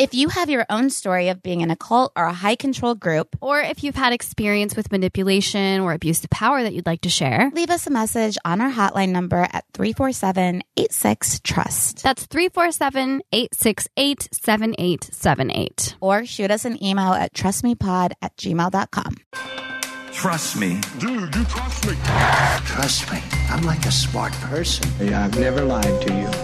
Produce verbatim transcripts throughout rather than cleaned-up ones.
If you have your own story of being in a cult or a high-control group, or if you've had experience with manipulation or abuse of power that you'd like to share, leave us a message on our hotline number at three four seven, eight six, TRUST. That's three four seven, eight six eight, seven eight seven eight. Or shoot us an email at trustmepod at gmail dot com. Trust me. Dude, you trust me. Trust me. I'm like a smart person. Hey, I've never lied to you.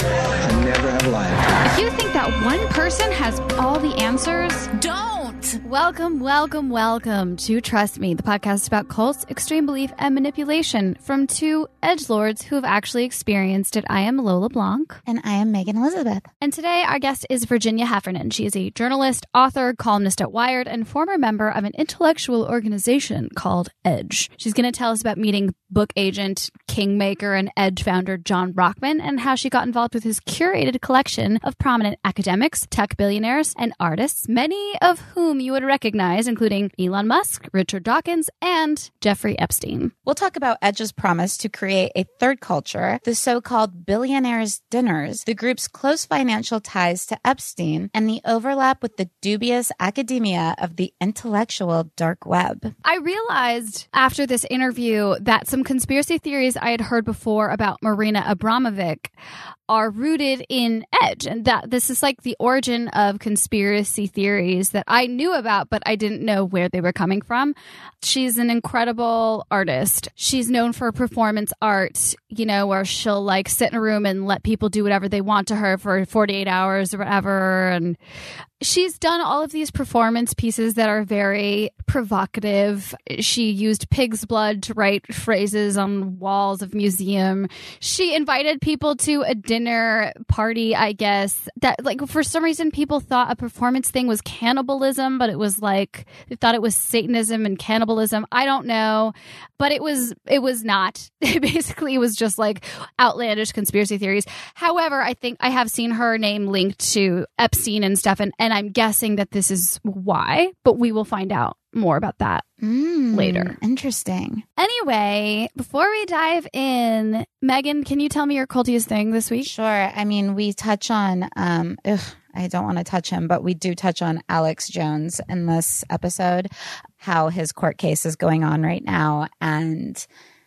I never have lied to you. If you think that one person has all the answers, Don't! Welcome, welcome, welcome to Trust Me, the podcast about cults, extreme belief, and manipulation from two edgelords who have actually experienced it. I am Lola Blanc. And I am Megan Elizabeth. And today our guest is Virginia Heffernan. She is a journalist, author, columnist at Wired, and former member of an intellectual organization called Edge. She's going to tell us about meeting book agent, kingmaker, and Edge founder John Brockman and how she got involved with his curated collection of prominent academics, tech billionaires, and artists, many of whom you would recognize, including Elon Musk, Richard Dawkins, and Jeffrey Epstein. We'll talk about Edge's promise to create a third culture, the so-called billionaires' dinners, the group's close financial ties to Epstein, and the overlap with the dubious academia of the intellectual dark web. I realized after this interview that some conspiracy theories I had heard before about Marina Abramovic are rooted in Edge, and that this is like the origin of conspiracy theories that I knew about, but I didn't know where they were coming from. She's an incredible artist. She's known for performance art, you know, where she'll like sit in a room and let people do whatever they want to her for forty-eight hours or whatever. And she's done all of these performance pieces that are very provocative. She used pig's blood to write phrases on walls of museum. She invited people to a dinner party, I guess, that like for some reason people thought a performance thing was cannibalism, but it was like they thought it was Satanism and cannibalism. I don't know, but it was it was not. Basically, it was just like outlandish conspiracy theories. However, I think I have seen her name linked to Epstein and stuff, and, and I'm guessing that this is why, but we will find out more about that mm, later. Interesting. Anyway, before we dive in, Megan, can you tell me your cultiest thing this week? Sure. I mean, we touch on, um, ugh, I don't want to touch him, but we do touch on Alex Jones in this episode, how his court case is going on right now, and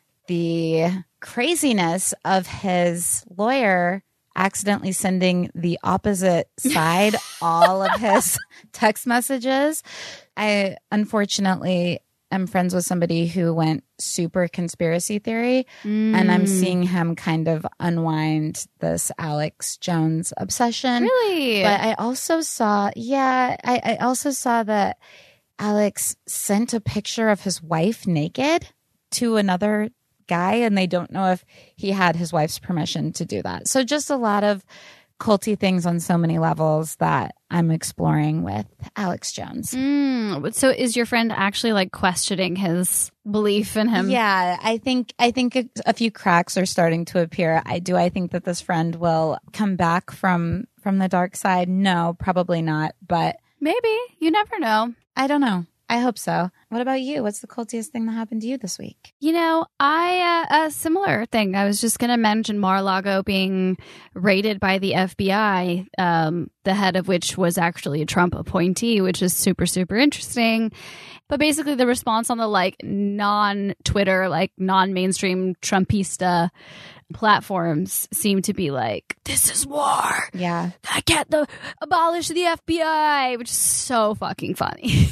the craziness of his lawyer accidentally sending the opposite side all of his text messages. I unfortunately am friends with somebody who went super conspiracy theory, mm. and I'm seeing him kind of unwind this Alex Jones obsession. Really? But I also saw, yeah, I, I also saw that Alex sent a picture of his wife naked to another guy, and they don't know if he had his wife's permission to do that. So just a lot of culty things on so many levels that I'm exploring with Alex Jones. Mm, so is your friend actually like questioning his belief in him? Yeah, I think I think a, a few cracks are starting to appear. I do. I think that this friend will come back from from the dark side. No, probably not. But maybe. You never know. I don't know. I hope so. What about you? What's the cultiest thing that happened to you this week? You know, I, uh, a similar thing. I was just going to mention Mar-a-Lago being raided by the F B I, um, the head of which was actually a Trump appointee, which is super, super interesting. But basically the response on the like non-Twitter, like non-mainstream Trumpista platforms seem to be like, this is war. Yeah. I can't the, abolish the F B I, which is so fucking funny.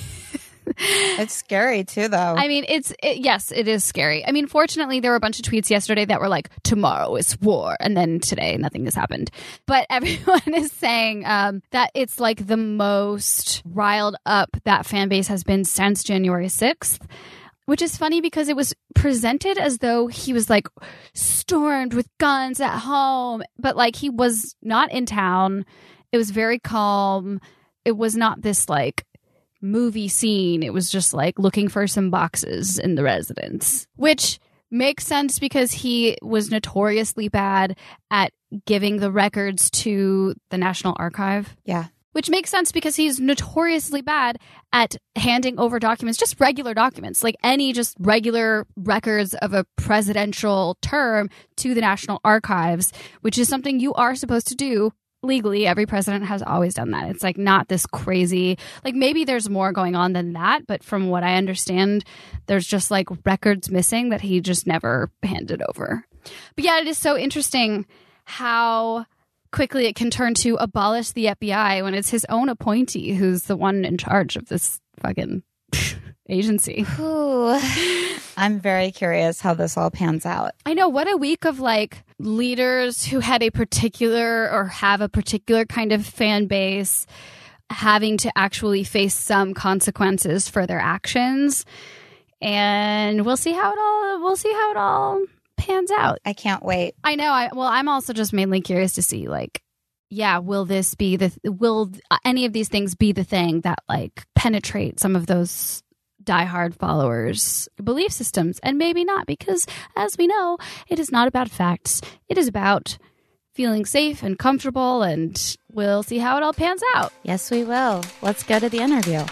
It's scary too, though. I mean, it's it, yes, it is scary. I mean, fortunately, there were a bunch of tweets yesterday that were like, tomorrow is war. And then today, nothing has happened. But everyone is saying um, that it's like the most riled up that fan base has been since January sixth. Which is funny because it was presented as though he was like stormed with guns at home. But like he was not in town. It was very calm. It was not this like movie scene. It was just like looking for some boxes in the residence, which makes sense because he was notoriously bad at giving the records to the National Archive. Yeah. Which makes sense because he's notoriously bad at handing over documents, just regular documents, like any just regular records of a presidential term to the National Archives, which is something you are supposed to do legally. Every president has always done that. It's like not this crazy, like maybe there's more going on than that, but from what I understand, there's just like records missing that he just never handed over. But yeah, it is so interesting how quickly it can turn to abolish the F B I when it's his own appointee who's the one in charge of this fucking agency. Ooh. I'm very curious how this all pans out. I know. What a week of like leaders who had a particular or have a particular kind of fan base having to actually face some consequences for their actions. And we'll see how it all, we'll see how it all pans out. I can't wait. I know. I, well, I'm also just mainly curious to see like, yeah, will this be the, will any of these things be the thing that like penetrate some of those diehard followers' belief systems? And maybe not, because as we know, it is not about facts. It is about feeling safe and comfortable, and we'll see how it all pans out. Yes, we will. Let's go to the interview.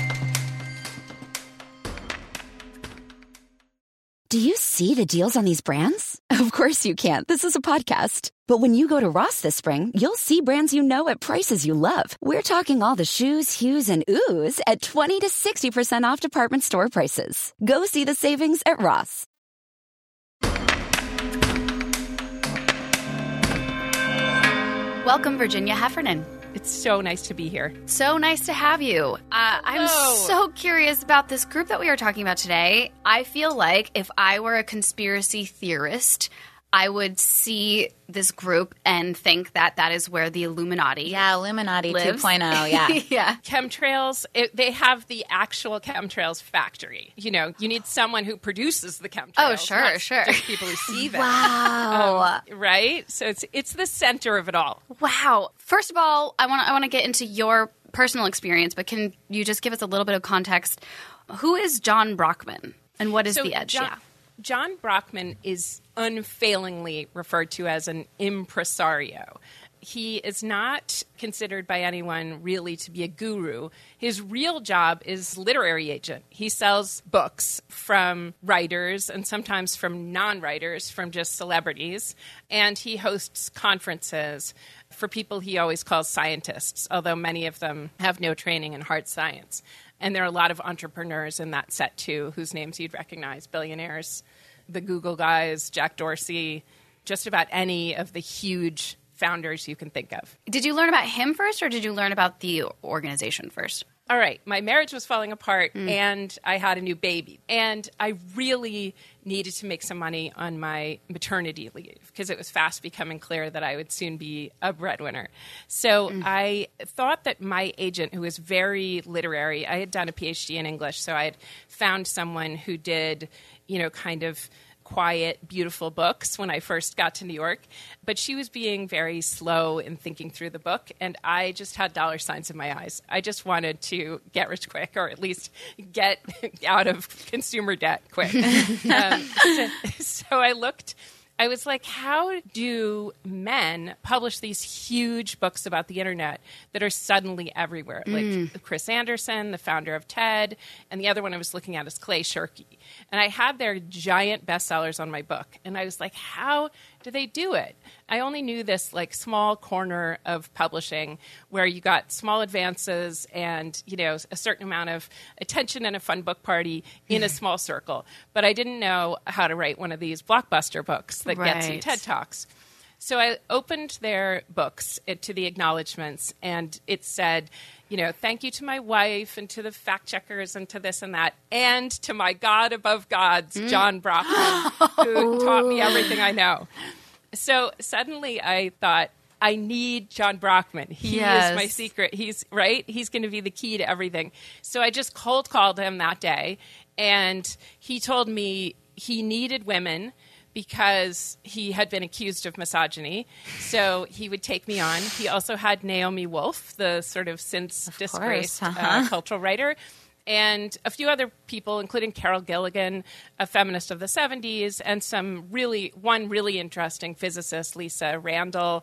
Do you see the deals on these brands? Of course you can. This is a podcast. But when you go to Ross this spring, you'll see brands you know at prices you love. We're talking all the shoes, hues, and oohs at twenty to sixty percent off department store prices. Go see the savings at Ross. Welcome, Virginia Heffernan. It's so nice to be here. So nice to have you. Uh, I'm so curious about this group that we are talking about today. I feel like if I were a conspiracy theorist, I would see this group and think that that is where the Illuminati Yeah, Illuminati lives. two point oh, yeah. Yeah. Chemtrails, it, they have the actual chemtrails factory. You know, you need someone who produces the chemtrails. Oh, sure, not sure. just people who see them. Wow. Um, right? So it's it's the center of it all. Wow. First of all, I want to I want to get into your personal experience, but can you just give us a little bit of context? Who is John Brockman, and what is So the Edge? John, yeah. John Brockman is unfailingly referred to as an impresario. He is not considered by anyone really to be a guru. His real job is literary agent. He sells books from writers and sometimes from non-writers, from just celebrities. And he hosts conferences for people he always calls scientists, although many of them have no training in hard science. And there are a lot of entrepreneurs in that set, too, whose names you'd recognize, billionaires, the Google guys, Jack Dorsey, just about any of the huge founders you can think of. Did you learn about him first, or did you learn about the organization first? All right, my marriage was falling apart, mm. and I had a new baby. And I really needed to make some money on my maternity leave because it was fast becoming clear that I would soon be a breadwinner. So mm. I thought that my agent, who was very literary, I had done a P H D in English, so I had found someone who did, you know, kind of quiet, beautiful books when I first got to New York. But she was being very slow in thinking through the book, and I just had dollar signs in my eyes. I just wanted to get rich quick, or at least get out of consumer debt quick. um, so, so I looked... I was like, how do men publish these huge books about the internet that are suddenly everywhere? Mm. Like Chris Anderson, the founder of TED, and the other one I was looking at is Clay Shirky. And I had their giant bestsellers on my book. And I was like, how do they do it? I only knew this like small corner of publishing where you got small advances and, you know, a certain amount of attention and a fun book party in a small circle. But I didn't know how to write one of these blockbuster books that right. gets you TED Talks. So I opened their books it, to the acknowledgments, and it said, you know, thank you to my wife and to the fact checkers and to this and that, and to my God above gods, mm. John Brockman, who taught me everything I know. So suddenly I thought, I need John Brockman. He yes. is my secret. He's right. He's going to be the key to everything. So I just cold called him that day, and he told me he needed women because he had been accused of misogyny. So he would take me on. He also had Naomi Wolf, the sort of since of disgraced uh-huh. uh, cultural writer, and a few other people, including Carol Gilligan, a feminist of the seventies, and some really, one really interesting physicist, Lisa Randall,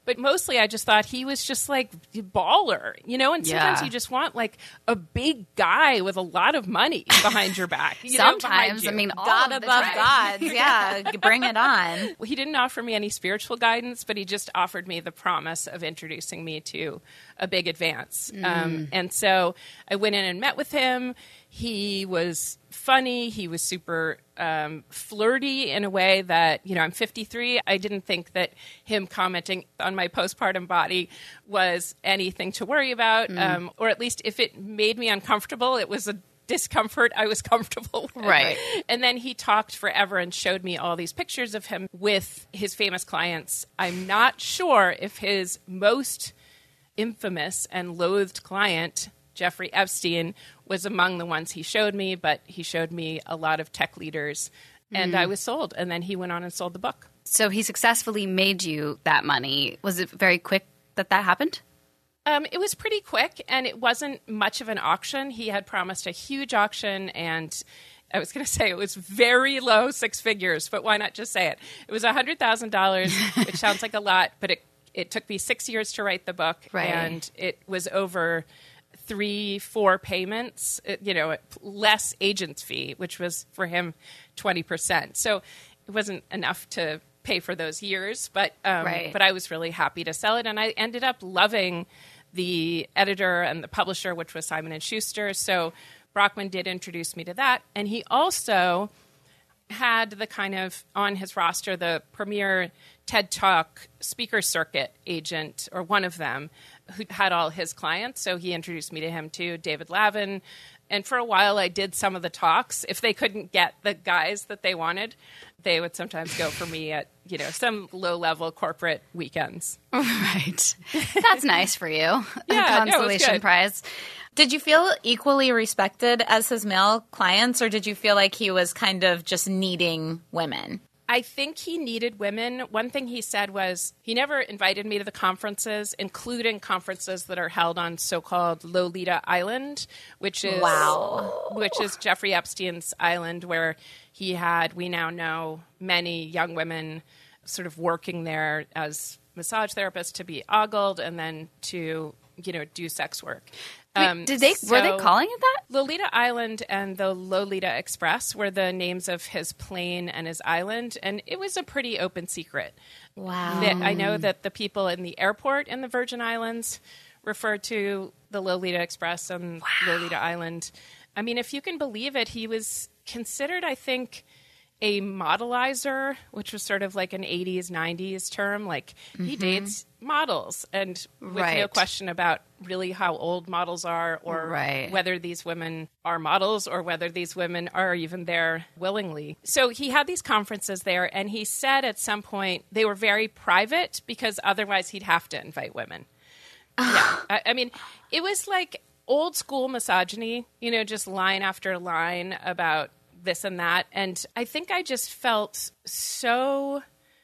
But mostly I just thought he was just like a baller, you know, and sometimes Yeah. you just want like a big guy with a lot of money behind your back. You know, behind Sometimes, you. I mean, all God of the above time. gods. Yeah, bring it on. Well, he didn't offer me any spiritual guidance, but he just offered me the promise of introducing me to a big advance. Mm. Um, and so I went in and met with him. He was funny. He was super um, flirty in a way that, you know, I'm fifty-three. I didn't think that him commenting on my postpartum body was anything to worry about, Mm. um, or at least if it made me uncomfortable, it was a discomfort I was comfortable with. Right. And then he talked forever and showed me all these pictures of him with his famous clients. I'm not sure if his most infamous and loathed client, Jeffrey Epstein, was among the ones he showed me, but he showed me a lot of tech leaders, and I was sold. And then he went on and sold the book. So he successfully made you that money. Was it very quick that that happened? Um, it was pretty quick, and it wasn't much of an auction. He had promised a huge auction, and I was going to say it was very low, six figures, but why not just say it? It was one hundred thousand dollars, which sounds like a lot, but it, it took me six years to write the book, Right. and it was over three, four payments, it- you know, less agent's fee, which was for him twenty percent. So it wasn't enough to pay for those years, but um, Right. but I was really happy to sell it, and I ended up loving the editor and the publisher, which was Simon and Schuster. So Brockman did introduce me to that, and he also had the kind of on his roster the premier TED Talk speaker circuit agent, or one of them, who had all his clients. So he introduced me to him too, David Lavin. And for a while, I did some of the talks. If they couldn't get the guys that they wanted, they would sometimes go for me at, you know, some low-level corporate weekends. Right. That's nice for you. Yeah, A no, it was consolation good. prize. Did you feel equally respected as his male clients, or did you feel like he was kind of just needing women? I think he needed women. One thing he said was he never invited me to the conferences, including conferences that are held on so-called Lolita Island, which is Wow. which is Jeffrey Epstein's island, where he had, we now know, many young women sort of working there as massage therapists to be ogled and then to, you know, do sex work. Wait, did they were they so- calling it that? Lolita Island and the Lolita Express were the names of his plane and his island, and it was a pretty open secret. Wow. That I know that the people in the airport in the Virgin Islands refer to the Lolita Express and Lolita Island. I mean, if you can believe it, he was considered, I think, a modelizer, which was sort of like an eighties, nineties term. Like, he dates models, and with no Right. question about really how old models are, or Right. whether these women are models or whether these women are even there willingly. So he had these conferences there, and he said at some point they were very private because otherwise he'd have to invite women. Yeah. I, I mean, it was like old school misogyny, you know, just line after line about this and that. And I think I just felt so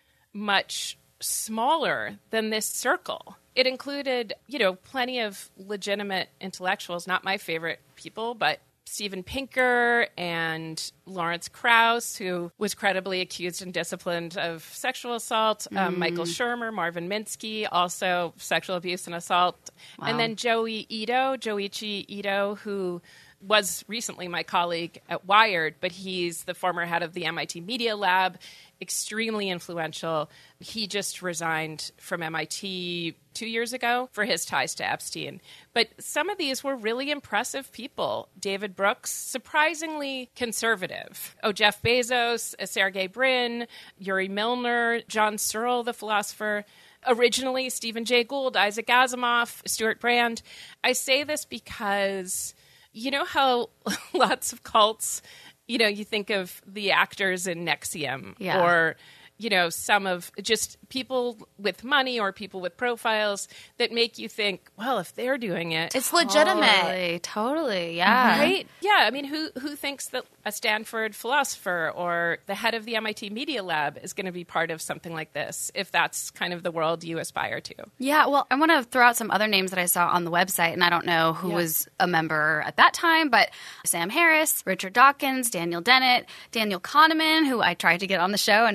much smaller than this circle. It included, you know, plenty of legitimate intellectuals, not my favorite people, but Steven Pinker and Lawrence Krauss, who was credibly accused and disciplined of sexual assault, um, Michael Shermer, Marvin Minsky, also sexual abuse and assault, and then Joey Ito, Joichi Ito, who was recently my colleague at Wired, but he's the former head of the M I T Media Lab, extremely influential. He just resigned from M I T two years ago for his ties to Epstein. But some of these were really impressive people. David Brooks, surprisingly conservative. Oh, Jeff Bezos, Sergey Brin, Yuri Milner, John Searle, the philosopher. Originally, Stephen Jay Gould, Isaac Asimov, Stuart Brand. I say this because you know how lots of cults, you know, you think of the actors in N X I V M, Yeah. or, you know, some of just people with money or people with profiles that make you think, well, if they're doing it, It's legitimate. Totally, totally, yeah. right? Yeah, I mean, who who thinks that a Stanford philosopher or the head of the M I T Media Lab is going to be part of something like this, if that's kind of the world you aspire to? Yeah, well, I want to throw out some other names that I saw on the website, and I don't know who Yeah. was a member at that time, but Sam Harris, Richard Dawkins, Daniel Dennett, Daniel Kahneman, who I tried to get on the show and has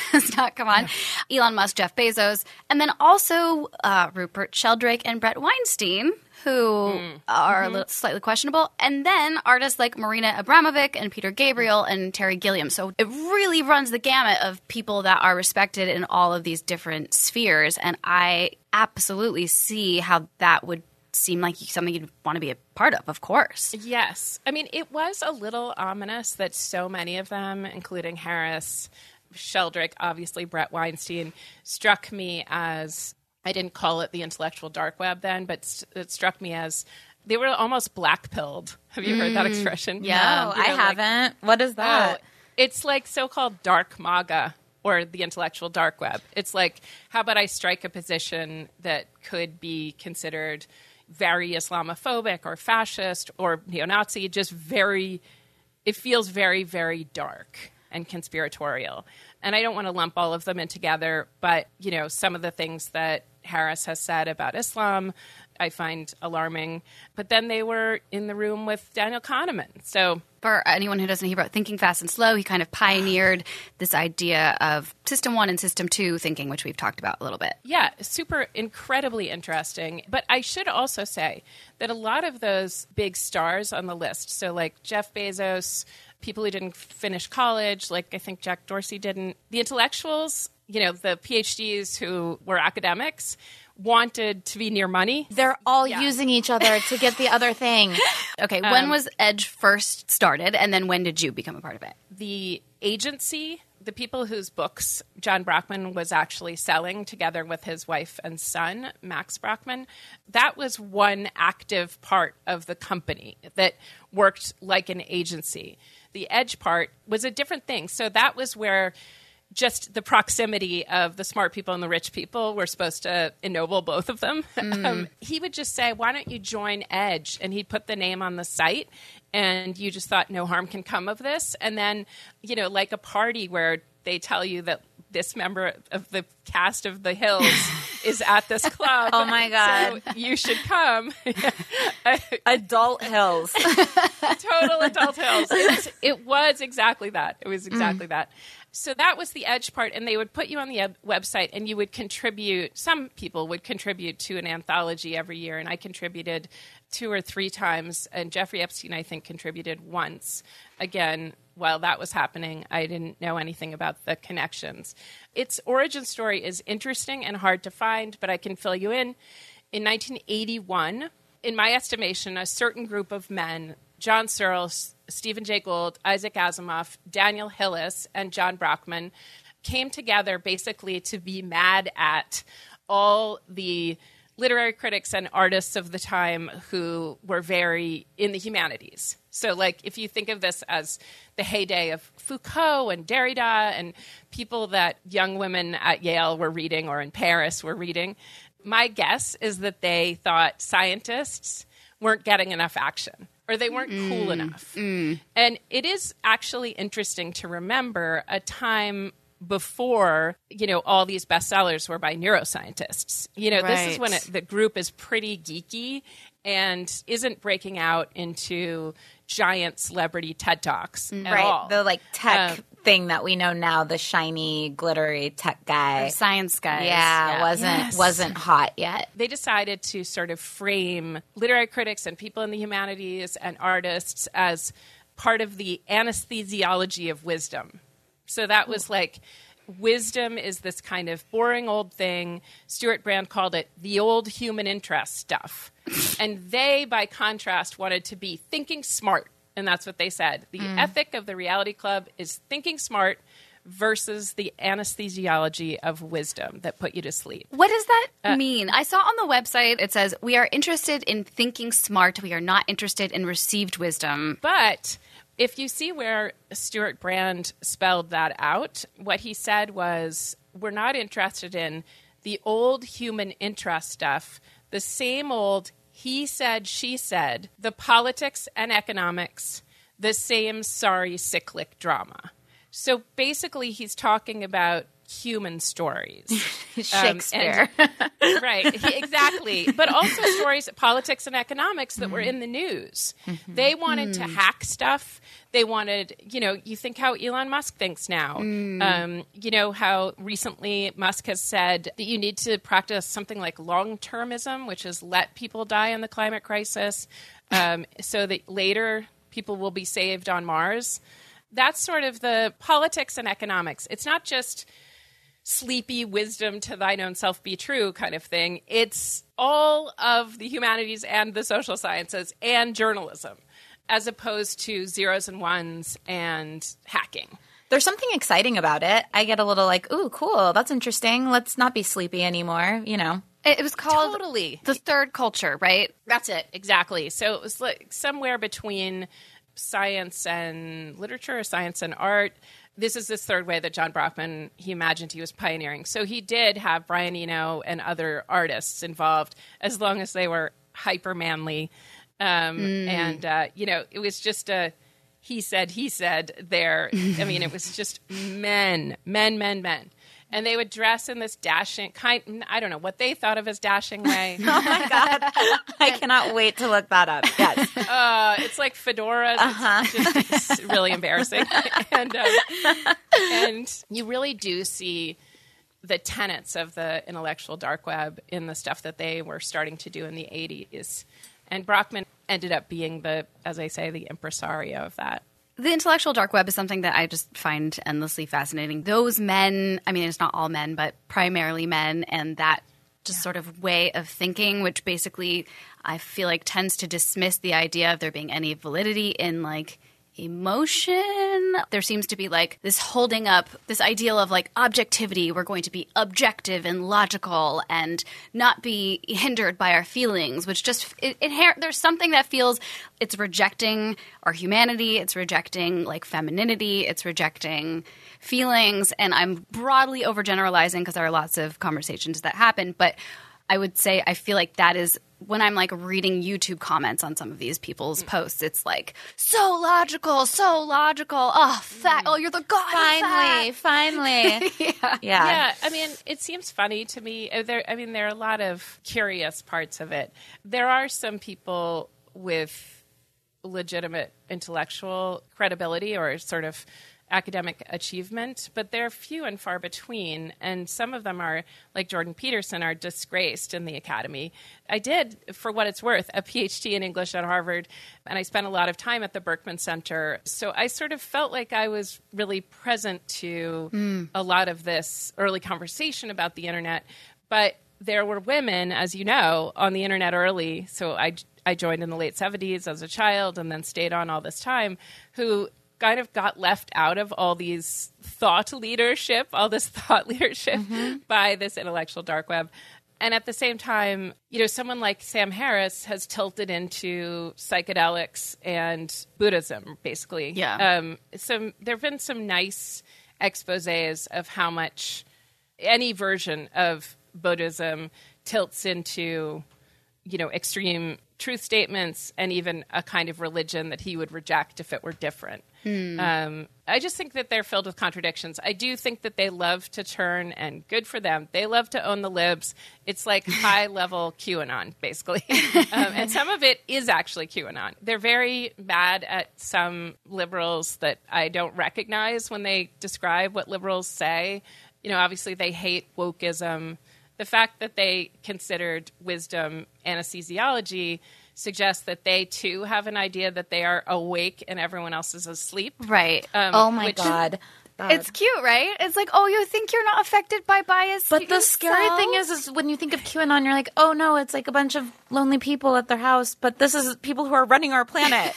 has not come on. Elon Musk, Jeff Bezos, and then also uh, Rupert Sheldrake and Brett Weinstein, who mm. are mm-hmm. a little slightly questionable, and then artists like Marina Abramovic and Peter Gabriel and Terry Gilliam. So it really runs the gamut of people that are respected in all of these different spheres, and I absolutely see how that would seem like something you'd want to be a part of, of course. Yes. I mean, it was a little ominous that so many of them, including Harris, Sheldrake, obviously Brett Weinstein, struck me as, I didn't call it the intellectual dark web then, but it struck me as they were almost black-pilled. Have you mm. heard that expression? Yeah. No, you know, I like, haven't. What is that? Oh, it's like so-called dark MAGA, or the intellectual dark web. It's like, how about I strike a position that could be considered very Islamophobic or fascist or neo-Nazi, just very, it feels very, very dark and conspiratorial. And I don't want to lump all of them in together, but, you know, some of the things that Harris has said about Islam, I find alarming. But then they were in the room with Daniel Kahneman. So for anyone who doesn't hear about Thinking Fast and Slow, he kind of pioneered this idea of System One and System Two thinking, which we've talked about a little bit. Yeah, super incredibly interesting. But I should also say that a lot of those big stars on the list, so like Jeff Bezos, people who didn't finish college, like I think Jack Dorsey didn't, the intellectuals, you know, the PhDs who were academics, wanted to be near money. They're all yeah. using each other to get the other thing. Okay, when um, was Edge first started, and then when did you become a part of it? The agency, the people whose books John Brockman was actually selling together with his wife and son, Max Brockman, that was one active part of the company that worked like an agency. The Edge part was a different thing. So that was where just the proximity of the smart people and the rich people were supposed to ennoble both of them. Mm. Um, he would just say, why don't you join Edge? And he'd put the name on the site, and you just thought no harm can come of this. And then, you know, like a party where they tell you that this member of the cast of The Hills is at this club. Oh, my God. So you should come. Adult Hills. Total Adult Hills. It's, it was exactly that. It was exactly mm. that. So that was the Edge part, and they would put you on the eb- website, and you would contribute. Some people would contribute to an anthology every year, and I contributed two or three times, and Jeffrey Epstein, I think, contributed once. Again, while that was happening, I didn't know anything about the connections. Its origin story is interesting and hard to find, but I can fill you in. In nineteen eighty-one, in my estimation, a certain group of men, John Searle, Stephen Jay Gould, Isaac Asimov, Daniel Hillis, and John Brockman came together basically to be mad at all the literary critics and artists of the time who were very in the humanities. So, like, if you think of this as the heyday of Foucault and Derrida and people that young women at Yale were reading or in Paris were reading, my guess is that they thought scientists weren't getting enough action, or they weren't mm, cool enough. Mm. And it is actually interesting to remember a time before, you know, all these bestsellers were by neuroscientists. You know, right. This is when it, the group is pretty geeky and isn't breaking out into giant celebrity TED Talks at right. all. The, like, tech um, thing that we know now, the shiny, glittery tech guy. The science guys. Yeah, yeah. wasn't yes. wasn't hot yet. They decided to sort of frame literary critics and people in the humanities and artists as part of the anesthesiology of wisdom. So that was like, wisdom is this kind of boring old thing. Stuart Brand called it the old human interest stuff. And they, by contrast, wanted to be thinking smart. And that's what they said. The mm. ethic of the Reality Club is thinking smart versus the anesthesiology of wisdom that put you to sleep. What does that uh, mean? I saw on the website, it says, we are interested in thinking smart. We are not interested in received wisdom. But if you see where Stuart Brand spelled that out, what he said was, we're not interested in the old human interest stuff, the same old he said, she said, the politics and economics, the same sorry cyclic drama. So basically he's talking about human stories. Shakespeare. Um, and, right, he- exactly. But also stories, politics and economics that mm. were in the news. Mm-hmm. They wanted mm. to hack stuff. They wanted, you know, you think how Elon Musk thinks now. Mm. Um, you know, how recently Musk has said that you need to practice something like long-termism, which is let people die in the climate crisis um, so that later people will be saved on Mars. That's sort of the politics and economics. It's not just sleepy wisdom to thine own self be true kind of thing. It's all of the humanities and the social sciences and journalism, as opposed to zeros and ones and hacking. There's something exciting about it. I get a little like, ooh, cool. That's interesting. Let's not be sleepy anymore, you know. It was called totally. The Third Culture, right? That's it. Exactly. So it was like somewhere between science and literature, or science and art. This is this third way that John Brockman, he imagined he was pioneering. So he did have Brian Eno and other artists involved, as long as they were hyper manly. Um, mm. And, uh, you know, it was just a he said, he said there. I mean, it was just men, men, men, men. And they would dress in this dashing kind. I don't know what they thought of as dashing way. Oh my god! I cannot wait to look that up. Yes, uh, it's like fedoras. Uh-huh. It's just it's really embarrassing, and um, and you really do see the tenets of the intellectual dark web in the stuff that they were starting to do in the eighties. And Brockman ended up being the, as I say, the impresario of that. The intellectual dark web is something that I just find endlessly fascinating. Those men, I mean, it's not all men, but primarily men, and that just yeah. sort of way of thinking, which basically I feel like tends to dismiss the idea of there being any validity in, like, emotion. There seems to be like this holding up this ideal of like objectivity. We're going to be objective and logical and not be hindered by our feelings, which just it, it, there's something that feels it's rejecting our humanity. It's rejecting like femininity. It's rejecting feelings. And I'm broadly overgeneralizing because there are lots of conversations that happen. But I would say I feel like that is when I'm like reading YouTube comments on some of these people's posts, it's like so logical, so logical. Oh, fact. Oh, you're the god. Finally, finally. yeah. yeah, yeah. I mean, it seems funny to me. There, I mean, there are a lot of curious parts of it. There are some people with legitimate intellectual credibility or sort of academic achievement, but they're few and far between, and some of them are, like Jordan Peterson, are disgraced in the academy. I did, for what it's worth, a P H D in English at Harvard, and I spent a lot of time at the Berkman Center, so I sort of felt like I was really present to mm. a lot of this early conversation about the internet, but there were women, as you know, on the internet early, so I, I joined in the late seventies as a child and then stayed on all this time, who kind of got left out of all these thought leadership, all this thought leadership mm-hmm. by this intellectual dark web. And at the same time, you know, someone like Sam Harris has tilted into psychedelics and Buddhism, basically. Yeah. Um, some, there have been some nice exposés of how much any version of Buddhism tilts into, you know, extreme truth statements and even a kind of religion that he would reject if it were different. Hmm. Um, I just think that they're filled with contradictions. I do think that they love to turn, and good for them, they love to own the libs. It's like high-level QAnon, basically. um, and some of it is actually QAnon. They're very mad at some liberals that I don't recognize when they describe what liberals say. You know, obviously they hate wokeism. The fact that they considered wisdom anesthesiology suggests that they, too, have an idea that they are awake and everyone else is asleep. Right. Um, oh, my which, God. God. It's cute, right? It's like, oh, you think you're not affected by bias But the yourself? scary thing is, is when you think of QAnon, you're like, oh, no, it's like a bunch of lonely people at their house. But this is people who are running our planet.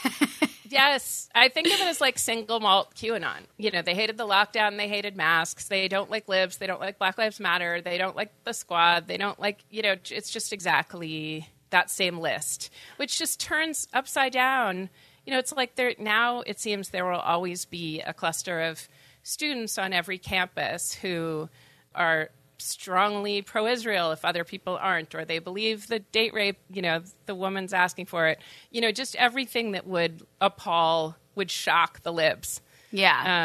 Yes. I think of it as like single malt QAnon. You know, they hated the lockdown. They hated masks. They don't like libs. They don't like Black Lives Matter. They don't like the squad. They don't like, you know, it's just exactly that same list, which just turns upside down. You know, it's like there now it seems there will always be a cluster of students on every campus who are strongly pro-Israel if other people aren't, or they believe the date rape, you know, the woman's asking for it. You know, just everything that would appall, would shock the libs. Yeah. Um,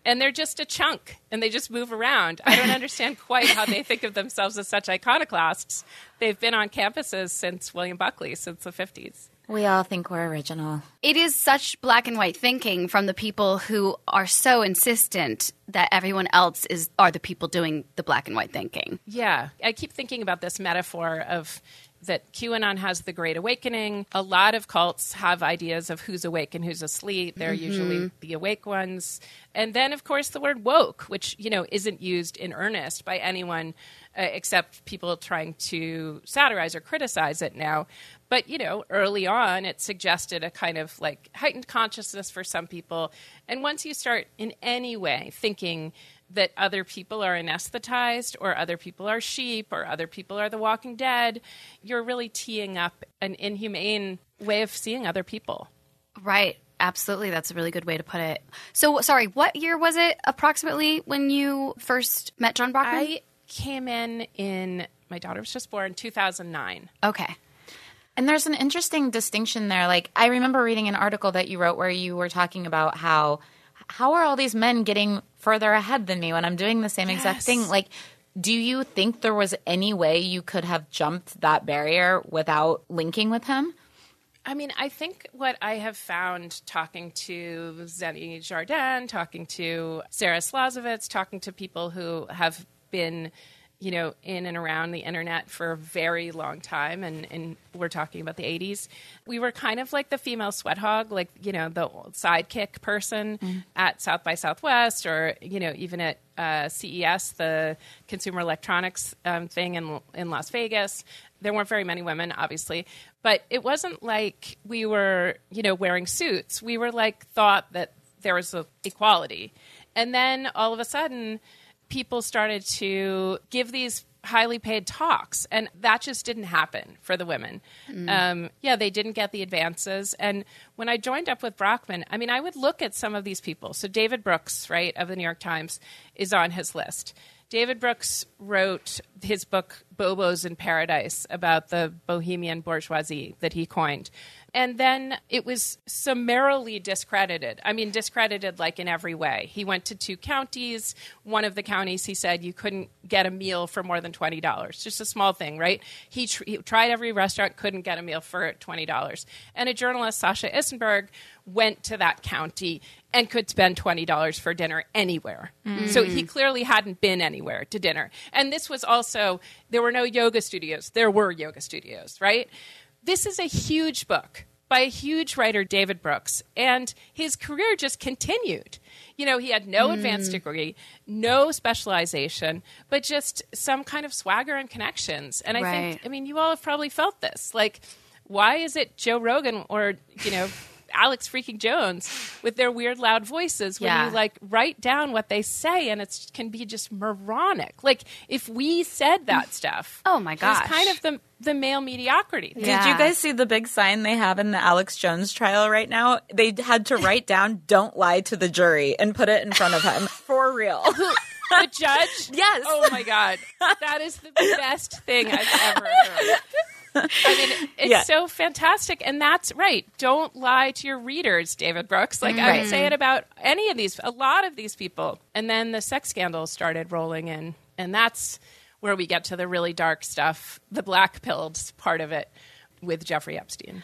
And they're just a chunk, and they just move around. I don't understand quite how they think of themselves as such iconoclasts. They've been on campuses since William Buckley, since the fifties. We all think we're original. It is such black and white thinking from the people who are so insistent that everyone else is are the people doing the black and white thinking. Yeah. I keep thinking about this metaphor of that QAnon has the Great Awakening. A lot of cults have ideas of who's awake and who's asleep. They're mm-hmm. usually the awake ones. And then, of course, the word woke, which, you know, isn't used in earnest by anyone uh, except people trying to satirize or criticize it now. But, you know, early on, it suggested a kind of like heightened consciousness for some people. And once you start in any way thinking that other people are anesthetized or other people are sheep or other people are the Walking Dead, you're really teeing up an inhumane way of seeing other people. Right. Absolutely. That's a really good way to put it. So, sorry, what year was it approximately when you first met John Brockman? I came in in, my daughter was just born, two thousand nine. Okay. And there's an interesting distinction there. Like, I remember reading an article that you wrote where you were talking about how how are all these men getting further ahead than me when I'm doing the same yes. exact thing? Like, do you think there was any way you could have jumped that barrier without linking with him? I mean, I think what I have found talking to Zenny Jardin, talking to Sarah Slazovitz, talking to people who have been, you know, in and around the internet for a very long time, and, and we're talking about the eighties, we were kind of like the female sweat hog, like, you know, the sidekick person mm. at South by Southwest or, you know, even at uh, C E S, the Consumer Electronics um, thing in, in Las Vegas. There weren't very many women, obviously, but it wasn't like we were, you know, wearing suits. We were like thought that there was a equality. And then all of a sudden, people started to give these highly paid talks, and that just didn't happen for the women. Mm. Um, yeah, they didn't get the advances. And when I joined up with Brockman, I mean, I would look at some of these people. So David Brooks, right, of the New York Times, is on his list. David Brooks wrote his book, Bobos in Paradise, about the bohemian bourgeoisie that he coined. And then it was summarily discredited. I mean, discredited like in every way. He went to two counties. One of the counties, he said you couldn't get a meal for more than twenty dollars. Just a small thing, right? He, tr- he tried every restaurant, couldn't get a meal for twenty dollars. And a journalist, Sasha Issenberg, went to that county and could spend twenty dollars for dinner anywhere. Mm. So he clearly hadn't been anywhere to dinner. And this was also, there were no yoga studios. There were yoga studios, right? This is a huge book by a huge writer, David Brooks, and his career just continued. You know, he had no mm. advanced degree, no specialization, but just some kind of swagger and connections. And I right. think, I mean, you all have probably felt this. Like, why is it Joe Rogan or, you know, Alex freaking Jones with their weird loud voices when yeah. you like write down what they say and it can be just moronic. Like if we said that stuff, oh my gosh, it's kind of the the male mediocrity. Yeah. Did you guys see the big sign they have in the Alex Jones trial right now? They had to write down "Don't lie to the jury" and put it in front of him for real. The judge? Yes. Oh my God, that is the best thing I've ever heard. I mean, it's yeah. so fantastic. And that's right. Don't lie to your readers, David Brooks. Like, right. I would say it about any of these, a lot of these people. And then the sex scandals started rolling in. And that's where we get to the really dark stuff, the black-pilled part of it with Jeffrey Epstein.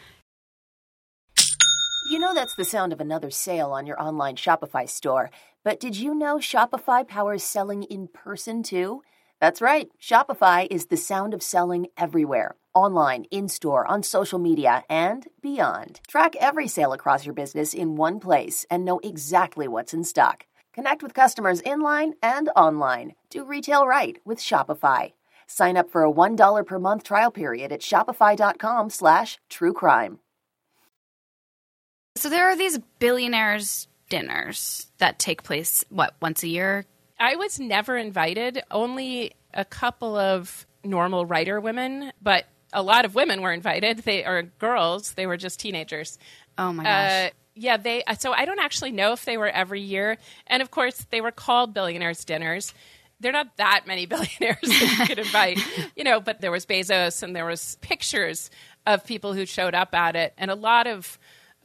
You know that's the sound of another sale on your online Shopify store. But did you know Shopify powers selling in person, too? That's right. Shopify is the sound of selling everywhere. Online, in-store, on social media, and beyond. Track every sale across your business in one place and know exactly what's in stock. Connect with customers in-line and online. Do retail right with Shopify. Sign up for a one dollar per month trial period at shopify.com slash true crime. So there are these billionaires' dinners that take place, what, once a year? I was never invited. Only a couple of normal writer women, but a lot of women were invited. They are girls. They were just teenagers. Oh my gosh. Uh, yeah, they. So I don't actually know if they were every year. And of course, they were called billionaires' dinners. They're not that many billionaires that you could invite, you know. But there was Bezos, and there was pictures of people who showed up at it, and a lot of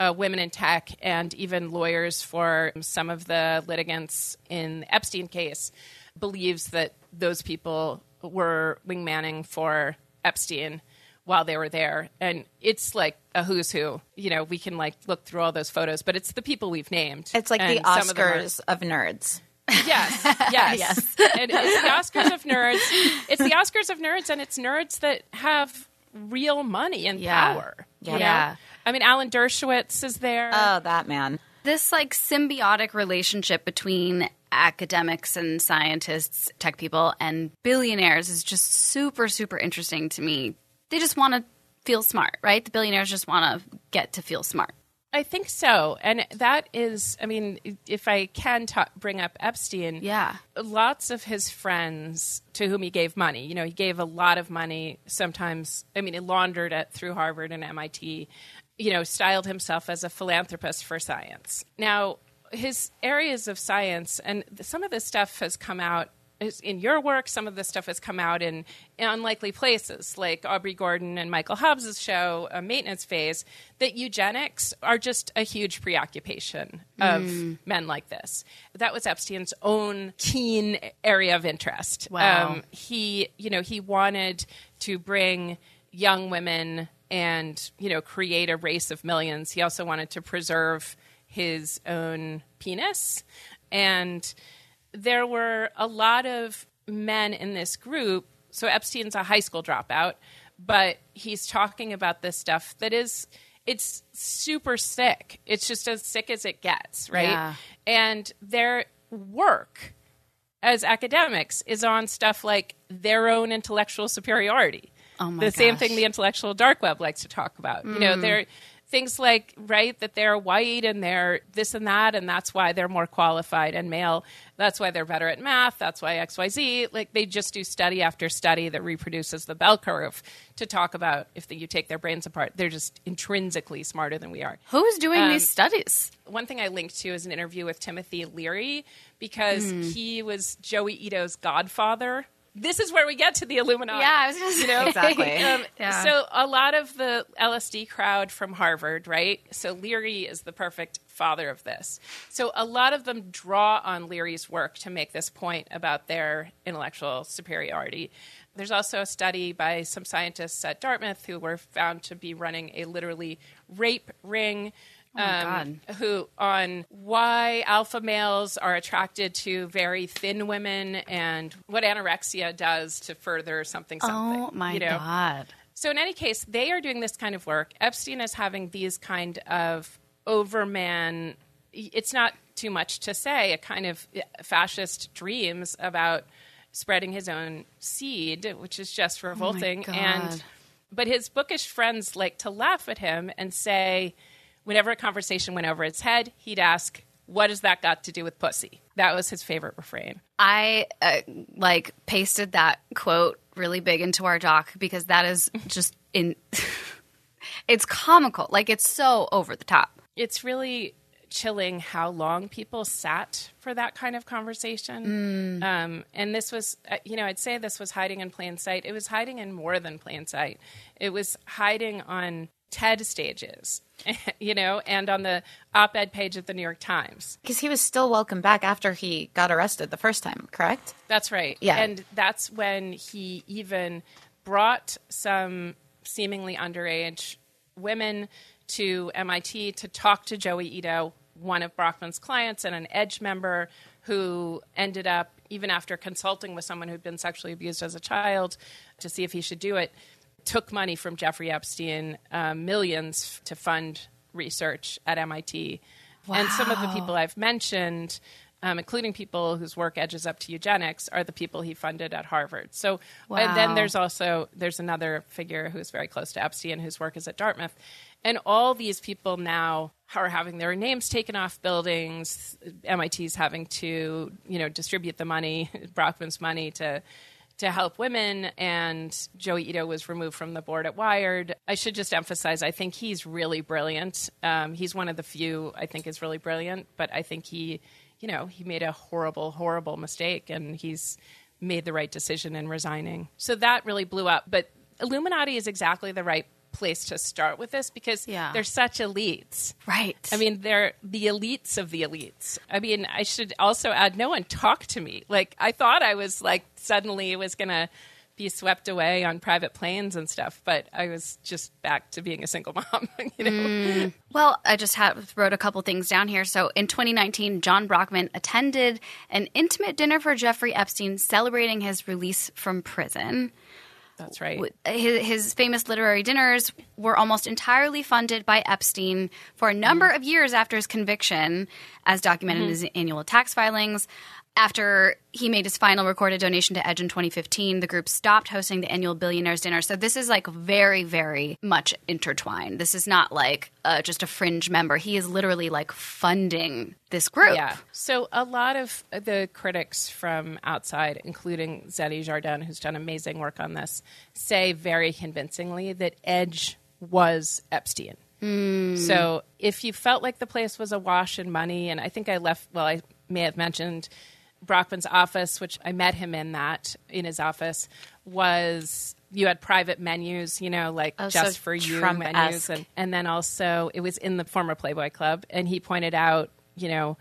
uh, women in tech and even lawyers for some of the litigants in the Epstein case believes that those people were wingmanning for Epstein while they were there. And it's like a who's who. You know, we can like look through all those photos, but it's the people we've named. It's like and the Oscars of, are, of nerds. Yes, yes. yes. And it's the Oscars of nerds. It's the Oscars of nerds, and it's nerds that have real money and yeah. power. Yeah. You know? yeah. I mean, Alan Dershowitz is there. Oh, that man. This like symbiotic relationship between academics and scientists, tech people, and billionaires is just super, super interesting to me. They just want to feel smart, right? The billionaires just want to get to feel smart. I think so. And that is, I mean, if I can ta- bring up Epstein, yeah, lots of his friends to whom he gave money, you know, he gave a lot of money sometimes. I mean, he laundered it through Harvard and M I T, you know, styled himself as a philanthropist for science. Now, his areas of science, and some of this stuff has come out in your work, some of this stuff has come out in, in unlikely places, like Aubrey Gordon and Michael Hobbs's show, uh, Maintenance Phase, that eugenics are just a huge preoccupation of mm. men like this. That was Epstein's own keen area of interest. Wow. Um, he, you know, he wanted to bring young women and, you know, create a race of millions. He also wanted to preserve his own penis. And there were a lot of men in this group. So Epstein's a high school dropout, but he's talking about this stuff that is, it's super sick. It's just as sick as it gets, right? Yeah. And their work as academics is on stuff like their own intellectual superiority. Oh my the gosh. same thing the intellectual dark web likes to talk about. Mm. You know, they're things like, right, that they're white and they're this and that, and that's why they're more qualified, and male, that's why they're better at math, that's why X Y Z. Like, they just do study after study that reproduces the bell curve to talk about if the, you take their brains apart. They're just intrinsically smarter than we are. Who's doing Um, these studies? One thing I linked to is an interview with Timothy Leary, because mm. he was Joey Ito's godfather. This is where we get to the Illuminati. Yeah, I was going to say. You know? Exactly. Um, yeah. So a lot of the L S D crowd from Harvard, right? So Leary is the perfect father of this. So a lot of them draw on Leary's work to make this point about their intellectual superiority. There's also a study by some scientists at Dartmouth who were found to be running a literally rape ring. Oh my Um, God. who on why alpha males are attracted to very thin women and what anorexia does to further something something. Oh my you know? God. So in any case, they are doing this kind of work. Epstein is having these kind of overman, it's not too much to say, a kind of fascist dreams about spreading his own seed, which is just revolting. Oh my God. And but his bookish friends like to laugh at him and say, whenever a conversation went over its head, he'd ask, what has that got to do with pussy? That was his favorite refrain. I uh, like pasted that quote really big into our doc because that is just in it's comical. Like, it's so over the top. It's really chilling how long people sat for that kind of conversation. Mm. Um, and this was, uh, you know, I'd say this was hiding in plain sight. It was hiding in more than plain sight. It was hiding on TED stages, you know, and on the op-ed page of the New York Times. Because he was still welcome back after he got arrested the first time, correct? That's right. Yeah. And that's when he even brought some seemingly underage women to M I T to talk to Joey Ito, one of Brockman's clients and an EDGE member who ended up, even after consulting with someone who'd been sexually abused as a child to see if he should do it, took money from Jeffrey Epstein, uh, millions, to fund research at M I T. Wow. And some of the people I've mentioned, um, including people whose work edges up to eugenics, are the people he funded at Harvard. So, wow. And then there's also, there's another figure who's very close to Epstein whose work is at Dartmouth. And all these people now are having their names taken off buildings. M I T's having to, you know, distribute the money, Brockman's money, to to help women, and Joey Ito was removed from the board at Wired. I should just emphasize, I think he's really brilliant. Um, he's one of the few I think is really brilliant, but I think he, you know, he made a horrible, horrible mistake, and he's made the right decision in resigning. So that really blew up. But Illuminati is exactly the right place to start with this because Yeah. they're such elites. Right. I mean, they're the elites of the elites. I mean, I should also add, no one talked to me. Like, I thought I was like suddenly was going to be swept away on private planes and stuff, but I was just back to being a single mom, you know? Mm. Well, I just have, wrote a couple things down here. So in twenty nineteen, John Brockman attended an intimate dinner for Jeffrey Epstein celebrating his release from prison. That's right. His, his famous literary dinners were almost entirely funded by Epstein for a number mm. of years after his conviction, as documented mm-hmm. in his annual tax filings. After he made his final recorded donation to Edge in twenty fifteen, the group stopped hosting the annual Billionaires Dinner. So this is like very, very much intertwined. This is not like uh, just a fringe member. He is literally like funding this group. Yeah. So a lot of the critics from outside, including Zeddy Jardin, who's done amazing work on this, say very convincingly that Edge was Epstein. Mm. So if you felt like the place was awash in money, and I think I left, well, I may have mentioned Brockman's office, which I met him in that, in his office, was you had private menus, you know, like oh, just so for you Trump-esque. menus. And, and then also it was in the former Playboy Club. And he pointed out, you know,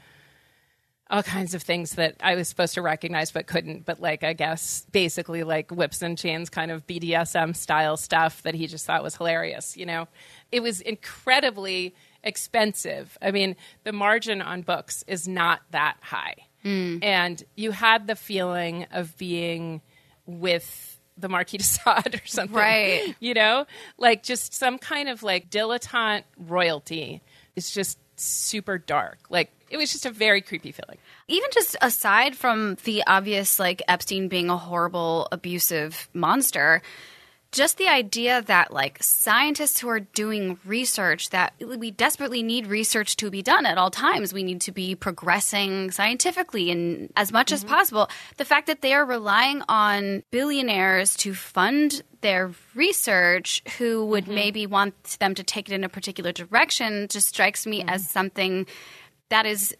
all kinds of things that I was supposed to recognize but couldn't. But like, I guess, basically like whips and chains kind of B D S M style stuff that he just thought was hilarious, you know. It was incredibly expensive. I mean, the margin on books is not that high. Mm. And you had the feeling of being with the Marquis de Sade or something. Right. You know? Like just some kind of like dilettante royalty. It's just super dark. Like it was just a very creepy feeling. Even just aside from the obvious like Epstein being a horrible, abusive monster, just the idea that like scientists who are doing research, that we desperately need research to be done at all times. We need to be progressing scientifically and as much mm-hmm. as possible. The fact that they are relying on billionaires to fund their research who would mm-hmm. maybe want them to take it in a particular direction just strikes me mm-hmm. as something that is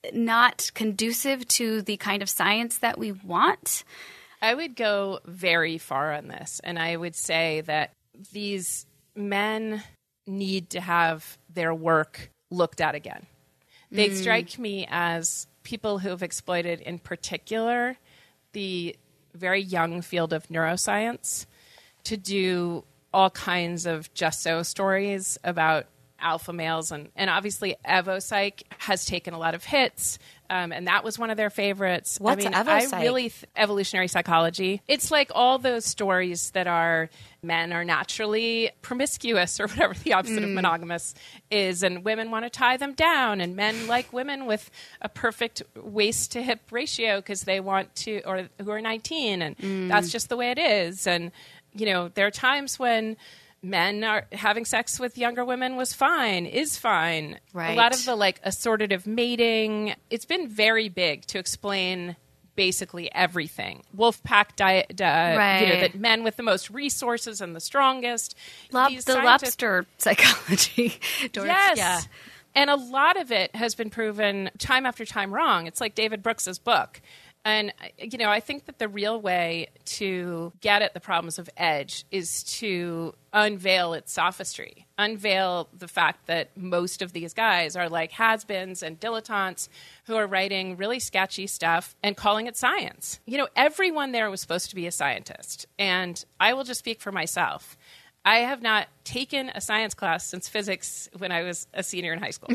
not conducive to the kind of science that we want. I would go very far on this, and I would say that these men need to have their work looked at again. They mm. strike me as people who have exploited, in particular, the very young field of neuroscience to do all kinds of just so stories about alpha males. And, and obviously, EvoPsych has taken a lot of hits. Um, and that was one of their favorites. What's I mean, EvoPsych? I really th- evolutionary psychology. It's like all those stories that are men are naturally promiscuous or whatever the opposite mm. of monogamous is, and women want to tie them down, and men like women with a perfect waist to hip ratio because they want to, or who are nineteen, and mm. that's just the way it is. And you know, there are times when men are having sex with younger women was fine, is fine. Right. A lot of the like assortative mating, it's been very big to explain basically everything. Wolfpack diet, uh, right. you know, that men with the most resources and the strongest. Lob- These the scientists- lobster psychology. Yes. Yeah. And a lot of it has been proven time after time wrong. It's like David Brooks's book. And, you know, I think that the real way to get at the problems of Edge is to unveil its sophistry, unveil the fact that most of these guys are like has-beens and dilettantes who are writing really sketchy stuff and calling it science. You know, everyone there was supposed to be a scientist. And I will just speak for myself. I have not taken a science class since physics when I was a senior in high school.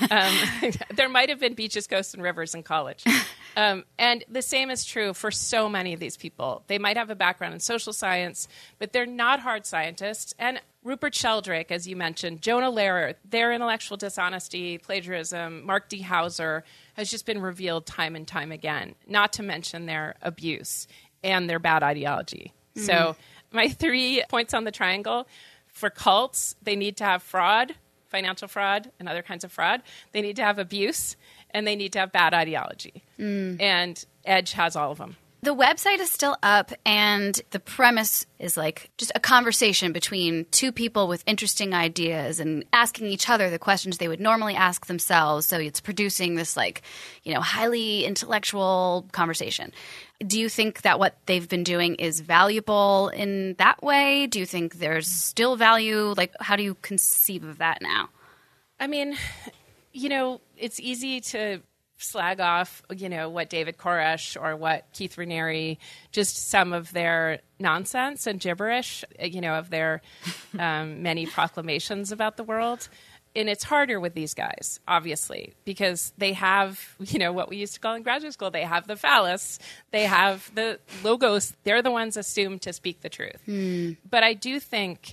um, there might have been beaches, coasts, and rivers in college. Um, and the same is true for so many of these people. They might have a background in social science, but they're not hard scientists. And Rupert Sheldrake, as you mentioned, Jonah Lehrer, their intellectual dishonesty, plagiarism, Mark D. Hauser has just been revealed time and time again, not to mention their abuse and their bad ideology. Mm. So my three points on the triangle: for cults, they need to have fraud, financial fraud, and other kinds of fraud. They need to have abuse, and they need to have bad ideology. Mm. And Edge has all of them. The website is still up, and the premise is like just a conversation between two people with interesting ideas and asking each other the questions they would normally ask themselves. So it's producing this like, you know, highly intellectual conversation. Do you think that what they've been doing is valuable in that way? Do you think there's still value? Like, how do you conceive of that now? I mean, you know, it's easy to slag off, you know, what David Koresh or what Keith Raniere, just some of their nonsense and gibberish, you know, of their um, many proclamations about the world. And it's harder with these guys, obviously, because they have, you know, what we used to call in graduate school, they have the phallus, they have the logos. They're the ones assumed to speak the truth. Mm. But I do think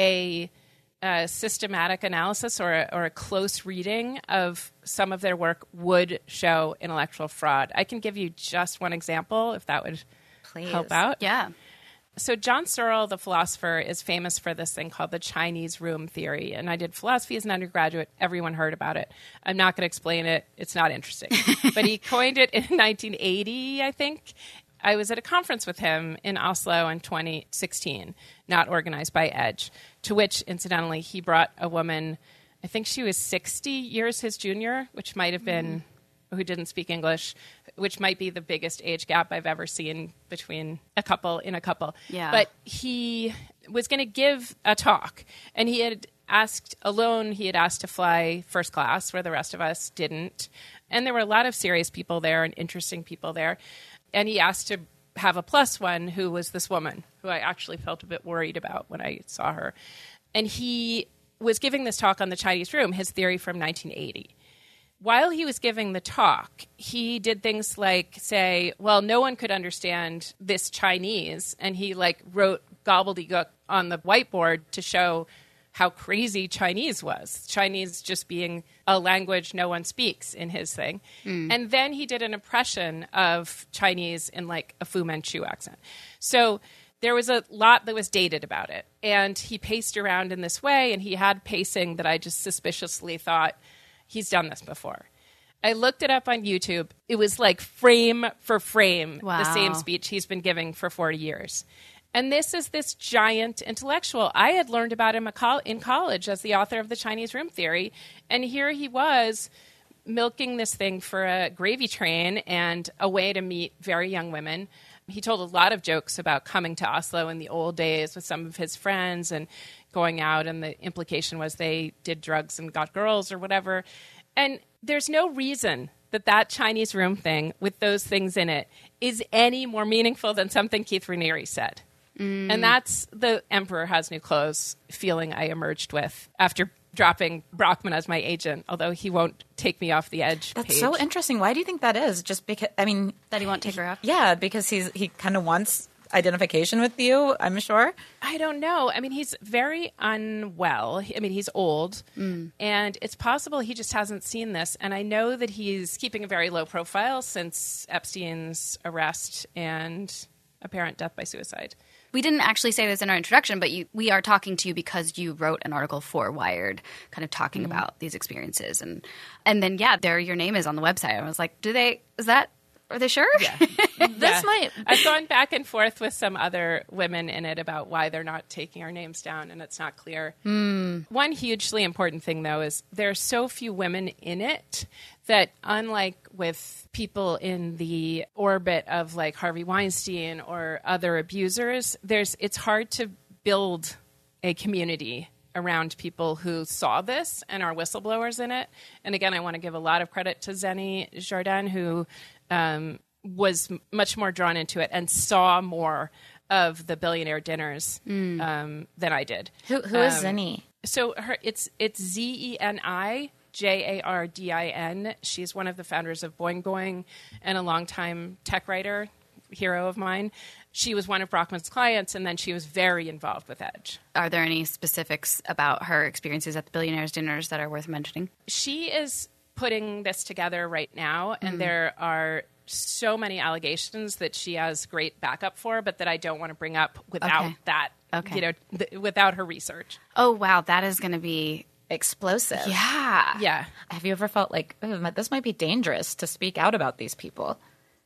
a a systematic analysis or a, or a close reading of some of their work would show intellectual fraud. I can give you just one example, if that would Please. help out. Yeah. So John Searle, the philosopher, is famous for this thing called the Chinese room theory. And I did philosophy as an undergraduate. Everyone heard about it. I'm not going to explain it. It's not interesting. But he coined it in nineteen eighty, I think. I was at a conference with him in Oslo in twenty sixteen, not organized by Edge, to which, incidentally, he brought a woman, I think she was sixty years his junior, which might have been, mm. who didn't speak English, which might be the biggest age gap I've ever seen between a couple in a couple. Yeah. But he was going to give a talk, and he had asked alone, he had asked to fly first class, where the rest of us didn't. And there were a lot of serious people there and interesting people there. And he asked to have a plus one, who was this woman, who I actually felt a bit worried about when I saw her. And he was giving this talk on the Chinese room, his theory from nineteen eighty. While he was giving the talk, he did things like say, well, no one could understand this Chinese. And he like wrote gobbledygook on the whiteboard to show how crazy Chinese was. Chinese just being a language no one speaks in his thing. Mm. And then he did an impression of Chinese in like a Fu Manchu accent. So there was a lot that was dated about it. And he paced around in this way, and he had pacing that I just suspiciously thought, he's done this before. I looked it up on YouTube. It was like frame for frame, wow. the same speech he's been giving for forty years. And this is this giant intellectual. I had learned about him in college as the author of the Chinese room theory. And here he was milking this thing for a gravy train and a way to meet very young women. He told a lot of jokes about coming to Oslo in the old days with some of his friends and going out. And the implication was they did drugs and got girls or whatever. And there's no reason that that Chinese room thing with those things in it is any more meaningful than something Keith Raniere said. Mm. And that's the Emperor Has New Clothes feeling I emerged with after dropping Brockman as my agent, although he won't take me off the Edge That's page. so interesting. Why do you think that is? Just because, I mean... That he won't take her off? Yeah, because he's he kind of wants identification with you, I'm sure. I don't know. I mean, he's very unwell. I mean, he's old, mm. and it's possible he just hasn't seen this. And I know that he's keeping a very low profile since Epstein's arrest and apparent death by suicide. We didn't actually say this in our introduction, but you, we are talking to you because you wrote an article for Wired kind of talking mm-hmm. about these experiences. And and then, yeah, there your name is on the website. I was like, do they – is that – are they sure? Yeah. this yeah. might – I've gone back and forth with some other women in it about why they're not taking our names down, and it's not clear. Mm. One hugely important thing, though, is there are so few women in it that unlike with people in the orbit of like Harvey Weinstein or other abusers, there's it's hard to build a community around people who saw this and are whistleblowers in it. And again, I want to give a lot of credit to Zenny Jardin, who um, was m- much more drawn into it and saw more of the billionaire dinners mm. um, than I did. Who who is um, Zenny? So her, it's it's Z E N I J A R D I N. She's one of the founders of Boing Boing and a longtime tech writer, hero of mine. She was one of Brockman's clients, and then she was very involved with Edge. Are there any specifics about her experiences at the billionaires' dinners that are worth mentioning? She is putting this together right now, and mm. there are so many allegations that she has great backup for, but that I don't want to bring up without okay. that, okay. you know, th- without her research. Oh, wow. That is going to be explosive. Yeah. Yeah. Have you ever felt like, oh, this might be dangerous to speak out about these people?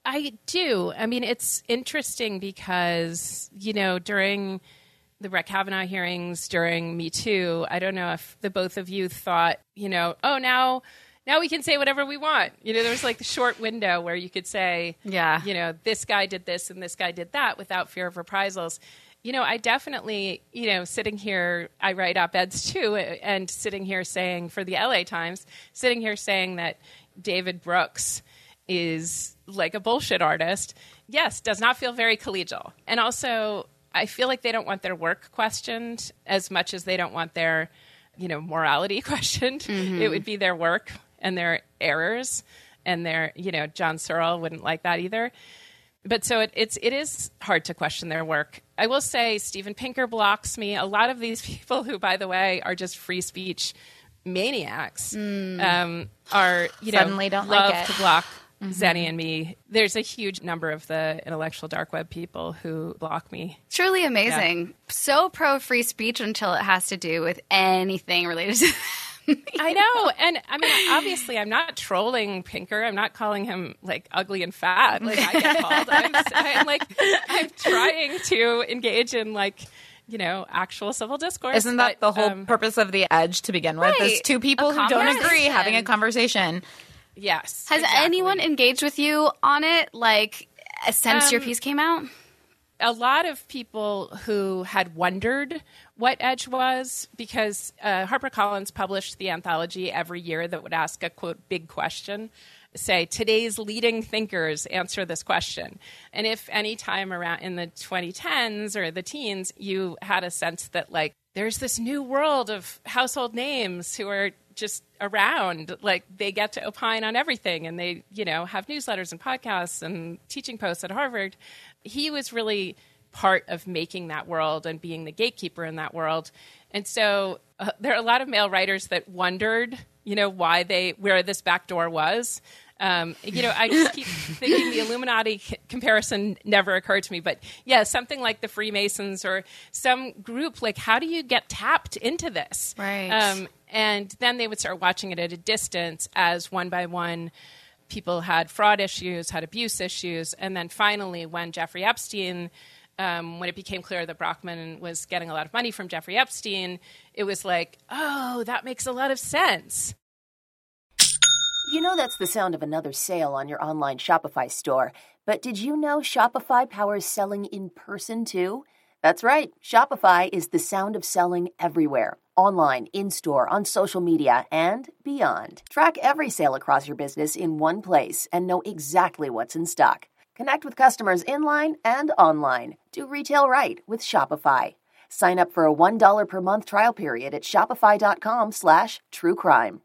I do. I mean, it's interesting because, you know, during the Brett Kavanaugh hearings, during Me Too, I don't know if the both of you thought, you know, oh, now now we can say whatever we want. You know, there was like the short window where you could say, yeah, you know, this guy did this and this guy did that without fear of reprisals. You know, I definitely, you know, sitting here, I write op-eds too, and sitting here saying for the L A Times, sitting here saying that David Brooks is like a bullshit artist, yes, does not feel very collegial. And also, I feel like they don't want their work questioned as much as they don't want their, you know, morality questioned. Mm-hmm. It would be their work and their errors and their, you know, John Searle wouldn't like that either. But so it, it's it is hard to question their work. I will say Steven Pinker blocks me. A lot of these people who, by the way, are just free speech maniacs mm. um, are, you know, Suddenly don't love like it. to block mm-hmm. Zenny and me. There's a huge number of the intellectual dark web people who block me. Truly amazing. Yeah. So pro free speech until it has to do with anything related to I know. And I mean, obviously, I'm not trolling Pinker. I'm not calling him like ugly and fat like I get called. I'm, I'm like, I'm trying to engage in like, you know, actual civil discourse. Isn't that but, the whole um, purpose of the Edge to begin with? Right. Is two people A who don't agree conversation. having a conversation. Yes. Has exactly. anyone engaged with you on it, like, since Um, your piece came out? A lot of people who had wondered what Edge was, because uh, HarperCollins published the anthology every year that would ask a, quote, big question. Say, today's leading thinkers answer this question. And if any time around in the twenty tens or the teens, you had a sense that, like, there's this new world of household names who are just around, like they get to opine on everything and they, you know, have newsletters and podcasts and teaching posts at Harvard. He was really part of making that world and being the gatekeeper in that world. And so uh, there are a lot of male writers that wondered, you know, why they, where this back door was. Um, you know, I just keep thinking the Illuminati c- comparison never occurred to me. But yeah, something like the Freemasons or some group, like how do you get tapped into this? Right. Um, and then they would start watching it at a distance as one by one people had fraud issues, had abuse issues. And then finally, when Jeffrey Epstein, um, when it became clear that Brockman was getting a lot of money from Jeffrey Epstein, it was like, oh, that makes a lot of sense. You know that's the sound of another sale on your online Shopify store. But did you know Shopify powers selling in person too? That's right. Shopify is the sound of selling everywhere. Online, in-store, on social media, and beyond. Track every sale across your business in one place and know exactly what's in stock. Connect with customers in-line and online. Do retail right with Shopify. Sign up for a one dollar per month trial period at shopify.com slash true crime.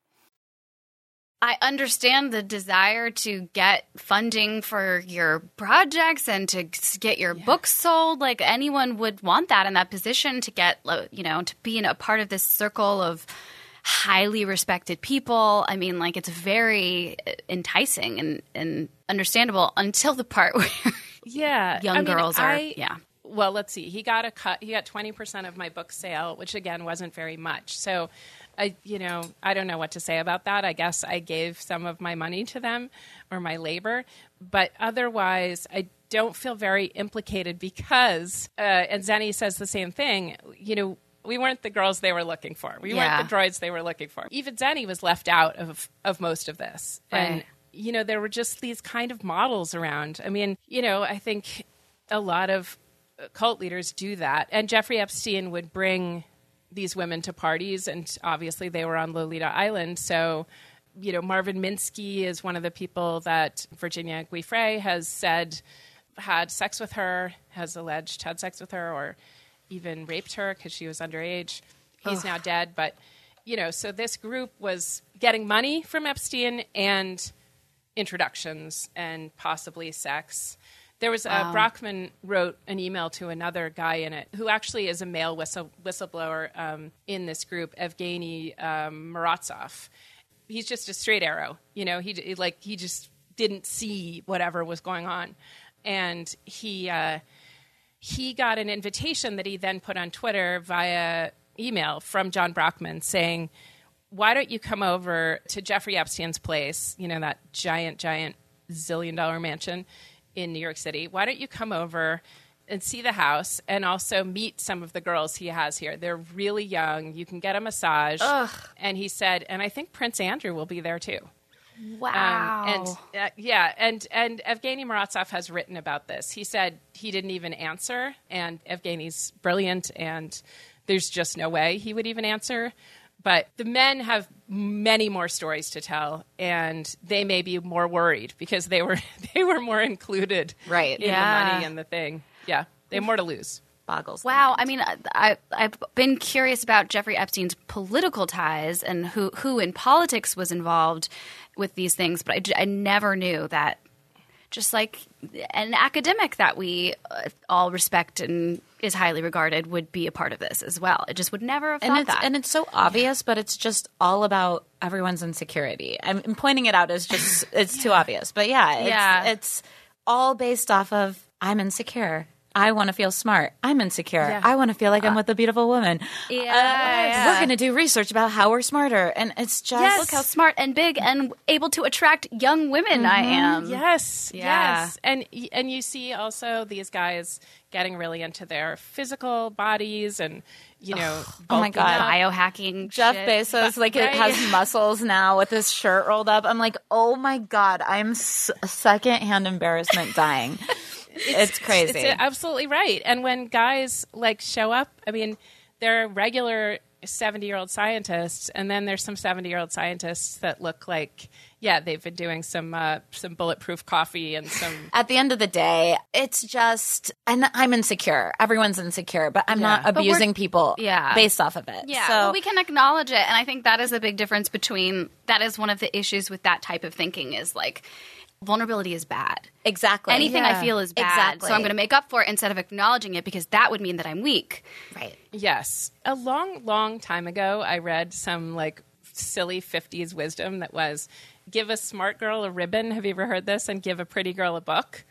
I understand the desire to get funding for your projects and to get your yeah. books sold. Like anyone would want that in that position to get, you know, to be in a part of this circle of highly respected people. I mean, like it's very enticing and, and understandable until the part where yeah, young I mean, girls are, I, yeah. Well, let's see. He got a cut. He got twenty percent of my book sale, which again wasn't very much. So I, you know, I don't know what to say about that. I guess I gave some of my money to them or my labor, but otherwise I don't feel very implicated because, uh, and Zenny says the same thing, you know, we weren't the girls they were looking for. We yeah. weren't the droids they were looking for. Even Zenny was left out of, of most of this. Right. And, you know, there were just these kind of models around. I mean, you know, I think a lot of cult leaders do that. And Jeffrey Epstein would bring these women to parties, and obviously they were on Lolita Island. So, you know, Marvin Minsky is one of the people that Virginia Giuffre has said had sex with her, has alleged had sex with her, or even raped her because she was underage. He's Ugh. now dead. But, you know, so this group was getting money from Epstein and introductions and possibly sex. There was wow. uh, Brockman wrote an email to another guy in it who actually is a male whistle, whistleblower um, in this group, Evgeny um, Maratsov. He's just a straight arrow, you know. He like he just didn't see whatever was going on, and he uh, he got an invitation that he then put on Twitter via email from John Brockman saying, "Why don't you come over to Jeffrey Epstein's place? You know, that giant, giant zillion dollar mansion in New York City. Why don't you come over and see the house and also meet some of the girls he has here? They're really young. You can get a massage. Ugh. And he said, and I think Prince Andrew will be there too. Wow. Um, and uh, yeah, and and Evgeny Morozov has written about this. He said he didn't even answer, and Evgeny's brilliant, and there's just no way he would even answer. But the men have many more stories to tell, and they may be more worried because they were they were more included Right. in Yeah. the money and the thing. Yeah, they have more to lose. Boggles. Wow. I mean, I, I've been curious about Jeffrey Epstein's political ties and who, who in politics was involved with these things, but I, j- I never knew that just like an academic that we uh, all respect and is highly regarded would be a part of this as well. It just would never have thought and it's that. and it's so obvious, but it's just all about everyone's insecurity. I'm I'm pointing it out as just it's too obvious, but yeah, it's, Yeah. it's all based off of I'm insecure. I want to feel smart. I'm insecure. Yeah. I want to feel like I'm with a beautiful woman. Yeah, Uh, yeah. We're going to do research about how we're smarter, and it's just Look how smart and big and able to attract young women I am. Yes, Yeah. yes, and y- and you see also these guys getting really into their physical bodies and you know, Oh my bulking God. up. Biohacking Jeff shit. Bezos, like, it right. has muscles now with his shirt rolled up. I'm like, oh my God, I'm s- secondhand embarrassment dying. It's, crazy. It's absolutely right. And when guys like show up, I mean, they're regular seventy-year-old scientists, and then there's some seventy-year-old scientists that look like, yeah, they've been doing some uh, some bulletproof coffee and some. At the end of the day, it's just, and I'm insecure. Everyone's insecure, but I'm Yeah. not But we're- abusing people yeah. based off of it. Yeah, So well, we can acknowledge it, and I think that is a big difference between that is one of the issues with that type of thinking is like vulnerability is bad. exactly. Anything I feel is bad, Exactly. so I'm going to make up for it instead of acknowledging it because that would mean that I'm weak. Right. Yes. A long, long time ago, I read some like silly fifties wisdom that was give a smart girl a ribbon. Have you ever heard this? And give a pretty girl a book.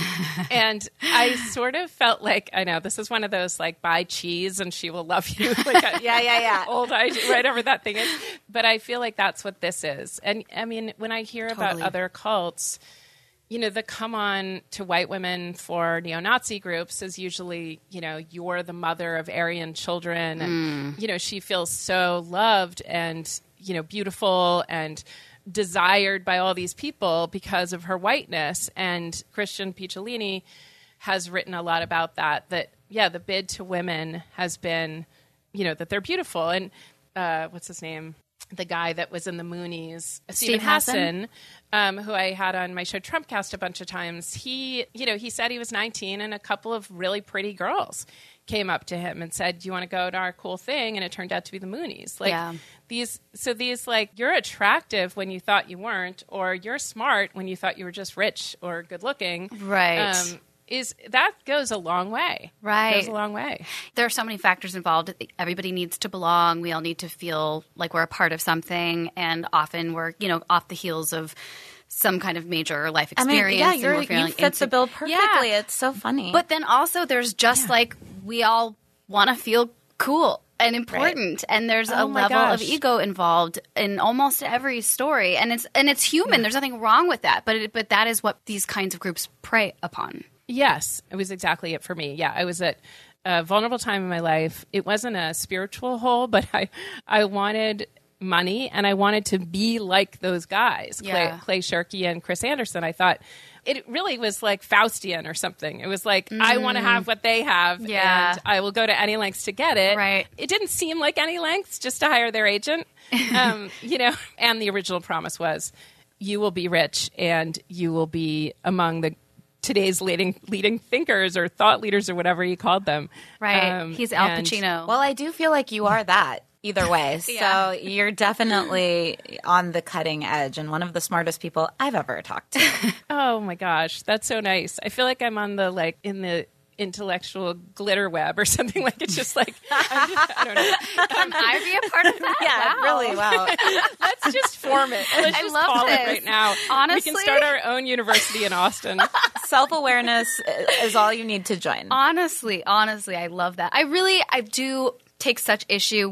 And I sort of felt like, I know, this is one of those like buy cheese and she will love you. Like a Yeah, yeah, yeah. old idea, whatever that thing is. But I feel like that's what this is. And I mean, when I hear about Totally. other cults, you know, the come on to white women for neo-Nazi groups is usually, you know, you're the mother of Aryan children. And, you know, she feels so loved and, you know, beautiful and desired by all these people because of her whiteness. And Christian Picciolini has written a lot about that, that, yeah, the bid to women has been, you know, that they're beautiful. And uh, what's his name? The guy that was in the Moonies, Stephen Hassan? Hassan, um, who I had on my show Trumpcast a bunch of times. He, you know, he said he was nineteen and a couple of really pretty girls came up to him and said, do you want to go to our cool thing? And it turned out to be the Moonies. Like Yeah. these, so these like, you're attractive when you thought you weren't, or you're smart when you thought you were just rich or good looking. Right. Um, is that goes a long way. Right. Goes a long way. There are so many factors involved. Everybody needs to belong. We all need to feel like we're a part of something, and often we're, you know, off the heels of some kind of major life I experience. mean, yeah, and you're, we're you feeling fit the inse- bill perfectly. Yeah. It's so funny. But then also there's just like we all want to feel cool and important, and there's a Oh my level of gosh. ego involved in almost every story, and it's and it's human. There's nothing wrong with that, but it, but that is what these kinds of groups prey upon. Yes, it was exactly it for me. Yeah, I was at a vulnerable time in my life. It wasn't a spiritual hole, but I, I wanted money and I wanted to be like those guys, Yeah. Clay, Clay Shirky and Chris Anderson. I thought it really was like Faustian or something. It was like, I want to have what they have, Yeah. and I will go to any lengths to get it. Right. It didn't seem like any lengths just to hire their agent, um, you know. And the original promise was, you will be rich and you will be among the today's leading leading thinkers or thought leaders or whatever he called them. Right? Um, He's Al and- Pacino. well, I do feel like you are that either way. Yeah. So you're definitely on the cutting edge and one of the smartest people I've ever talked to. Oh my gosh, that's so nice. I feel like I'm on the like in the intellectual glitter web or something. Like it's just like I'm just, I don't know. Can I be a part of that? yeah, Wow. really. Wow. Let's just form it. Let's I just love call this. it right now. Honestly- we can start our own university in Austin. Self-awareness is all you need to join. Honestly, honestly, I love that. I really, I do take such issue with the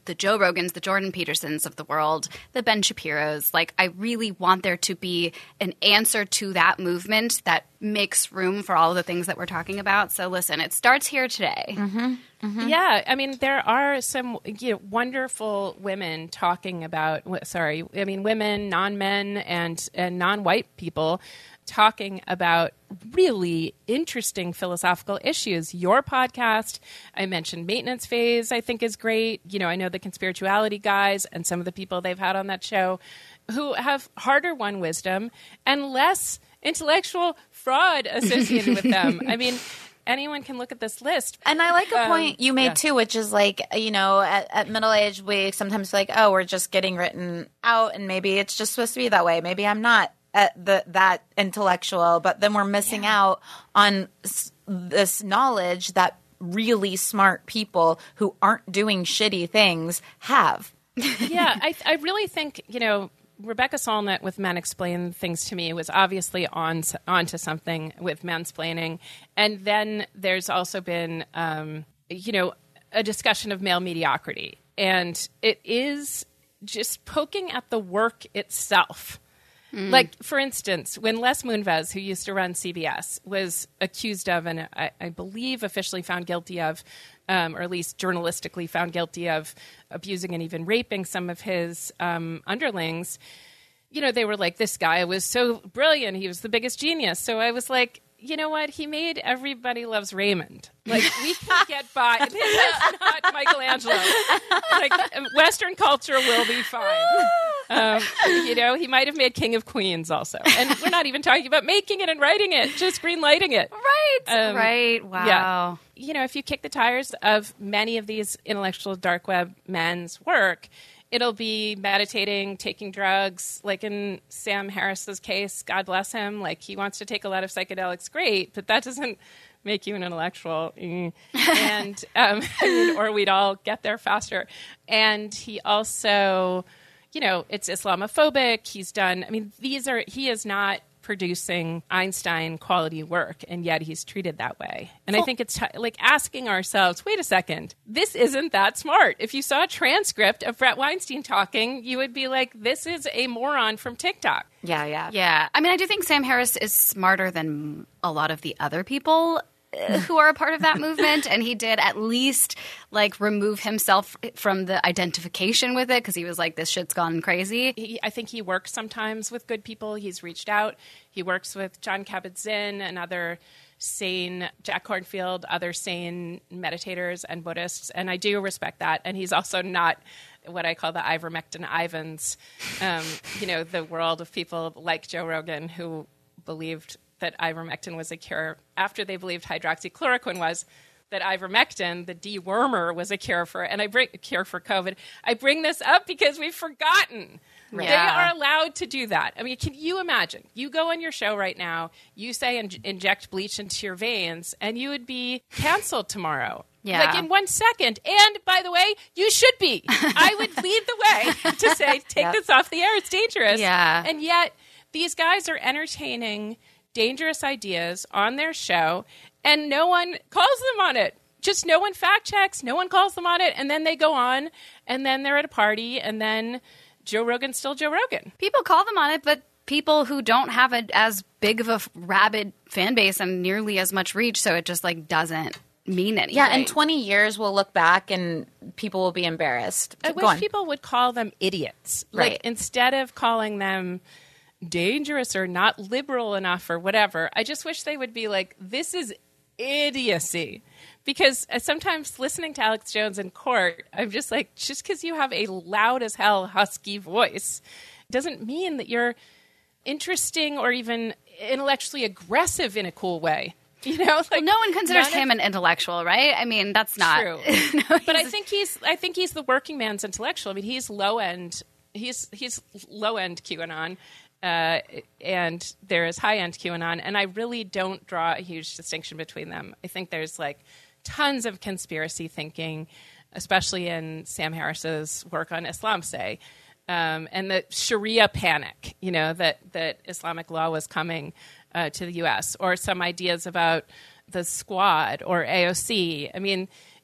the Joe Rogans, the Jordan Petersons of the world, the Ben Shapiros. Like, I really want there to be an answer to that movement that makes room for all of the things that we're talking about. So listen, it starts here today. Mm-hmm. Mm-hmm. Yeah, I mean, there are some you know, wonderful women talking about, sorry, I mean, women, non-men, and, and non-white people talking about really interesting philosophical issues. Your podcast, I mentioned Maintenance Phase, I think is great. You know, I know the Conspirituality guys and some of the people they've had on that show who have harder won wisdom and less intellectual fraud associated with them. I mean, anyone can look at this list. And I like a um, point you made yeah. too, which is like, you know, at, at middle age, we sometimes feel like, oh, we're just getting written out and maybe it's just supposed to be that way. Maybe I'm not at the, that intellectual, but then we're missing yeah. out on s- this knowledge that really smart people who aren't doing shitty things have. Yeah, I, I really think, you know, Rebecca Solnit with Men Explain Things to Me was obviously on onto something with mansplaining. And then there's also been, um, you know, a discussion of male mediocrity. And it is just poking at the work itself. Mm. Like, for instance, when Les Moonves, who used to run C B S, was accused of, and I, I believe officially found guilty of, um, or at least journalistically found guilty of abusing and even raping some of his um, underlings, you know, they were like, this guy was so brilliant. He was the biggest genius. So I was like, you know what? He made Everybody Loves Raymond. Like, we can get by. This is not Michelangelo. Like, Western culture will be fine. Um, you know, he might have made King of Queens also. And we're not even talking about making it and writing it, just green lighting it. Right. Um, right. Wow. Yeah. You know, if you kick the tires of many of these intellectual dark web men's work, it'll be meditating, taking drugs. Like in Sam Harris's case, God bless him. Like, he wants to take a lot of psychedelics, great, but that doesn't make you an intellectual. and um, I mean, or we'd all get there faster. And he also, you know, it's Islamophobic. He's done. I mean, these are. He is not producing Einstein quality work, and yet he's treated that way. And well, I think it's t- like asking ourselves, wait a second, this isn't that smart. If you saw a transcript of Brett Weinstein talking, you would be like, this is a moron from TikTok. Yeah, yeah. Yeah. I mean, I do think Sam Harris is smarter than a lot of the other people who are a part of that movement, and he did at least like remove himself from the identification with it because he was like, this shit's gone crazy. He, I think he works sometimes with good people. He's reached out. He works with Jon Kabat-Zinn and other sane, Jack Kornfield, other sane meditators and Buddhists, and I do respect that. And he's also not what I call the ivermectin Ivans, um, you know, the world of people like Joe Rogan who believed that ivermectin was a cure after they believed hydroxychloroquine was, that ivermectin, the dewormer, was a cure for, and I bring a cure for COVID. I bring this up because we've forgotten. Yeah. They are allowed to do that. I mean, can you imagine? You go on your show right now, you say in- inject bleach into your veins, and you would be canceled tomorrow. Yeah. Like in one second. And by the way, you should be. I would lead the way to say, take yep. this off the air. It's dangerous. Yeah. And yet these guys are entertaining dangerous ideas on their show, and no one calls them on it. Just no one fact checks, no one calls them on it, and then they go on, and then they're at a party, and then Joe Rogan's still Joe Rogan. People call them on it, but people who don't have a, as big of a rabid fan base and nearly as much reach, so it just like doesn't mean anything. Yeah, in twenty years we'll look back and people will be embarrassed. I Go wish on. people would call them idiots. Right. Like, instead of calling them dangerous or not liberal enough or whatever, I just wish they would be like, this is idiocy. Because sometimes listening to Alex Jones in court, I'm just like, just because you have a loud as hell husky voice doesn't mean that you're interesting or even intellectually aggressive in a cool way. You know, like, well, no one considers him of, an intellectual, right? I mean, that's not true. no, but I think he's, I think he's the working man's intellectual. I mean, he's low end. He's he's low end QAnon, uh, and there is high end QAnon, and I really don't draw a huge distinction between them. I think there's like tons of conspiracy thinking, especially in Sam Harris's work on Islam, say. Um, and the Sharia panic, you know, that, that Islamic law was coming uh, to the U S, or some ideas about the Squad or A O C. I mean,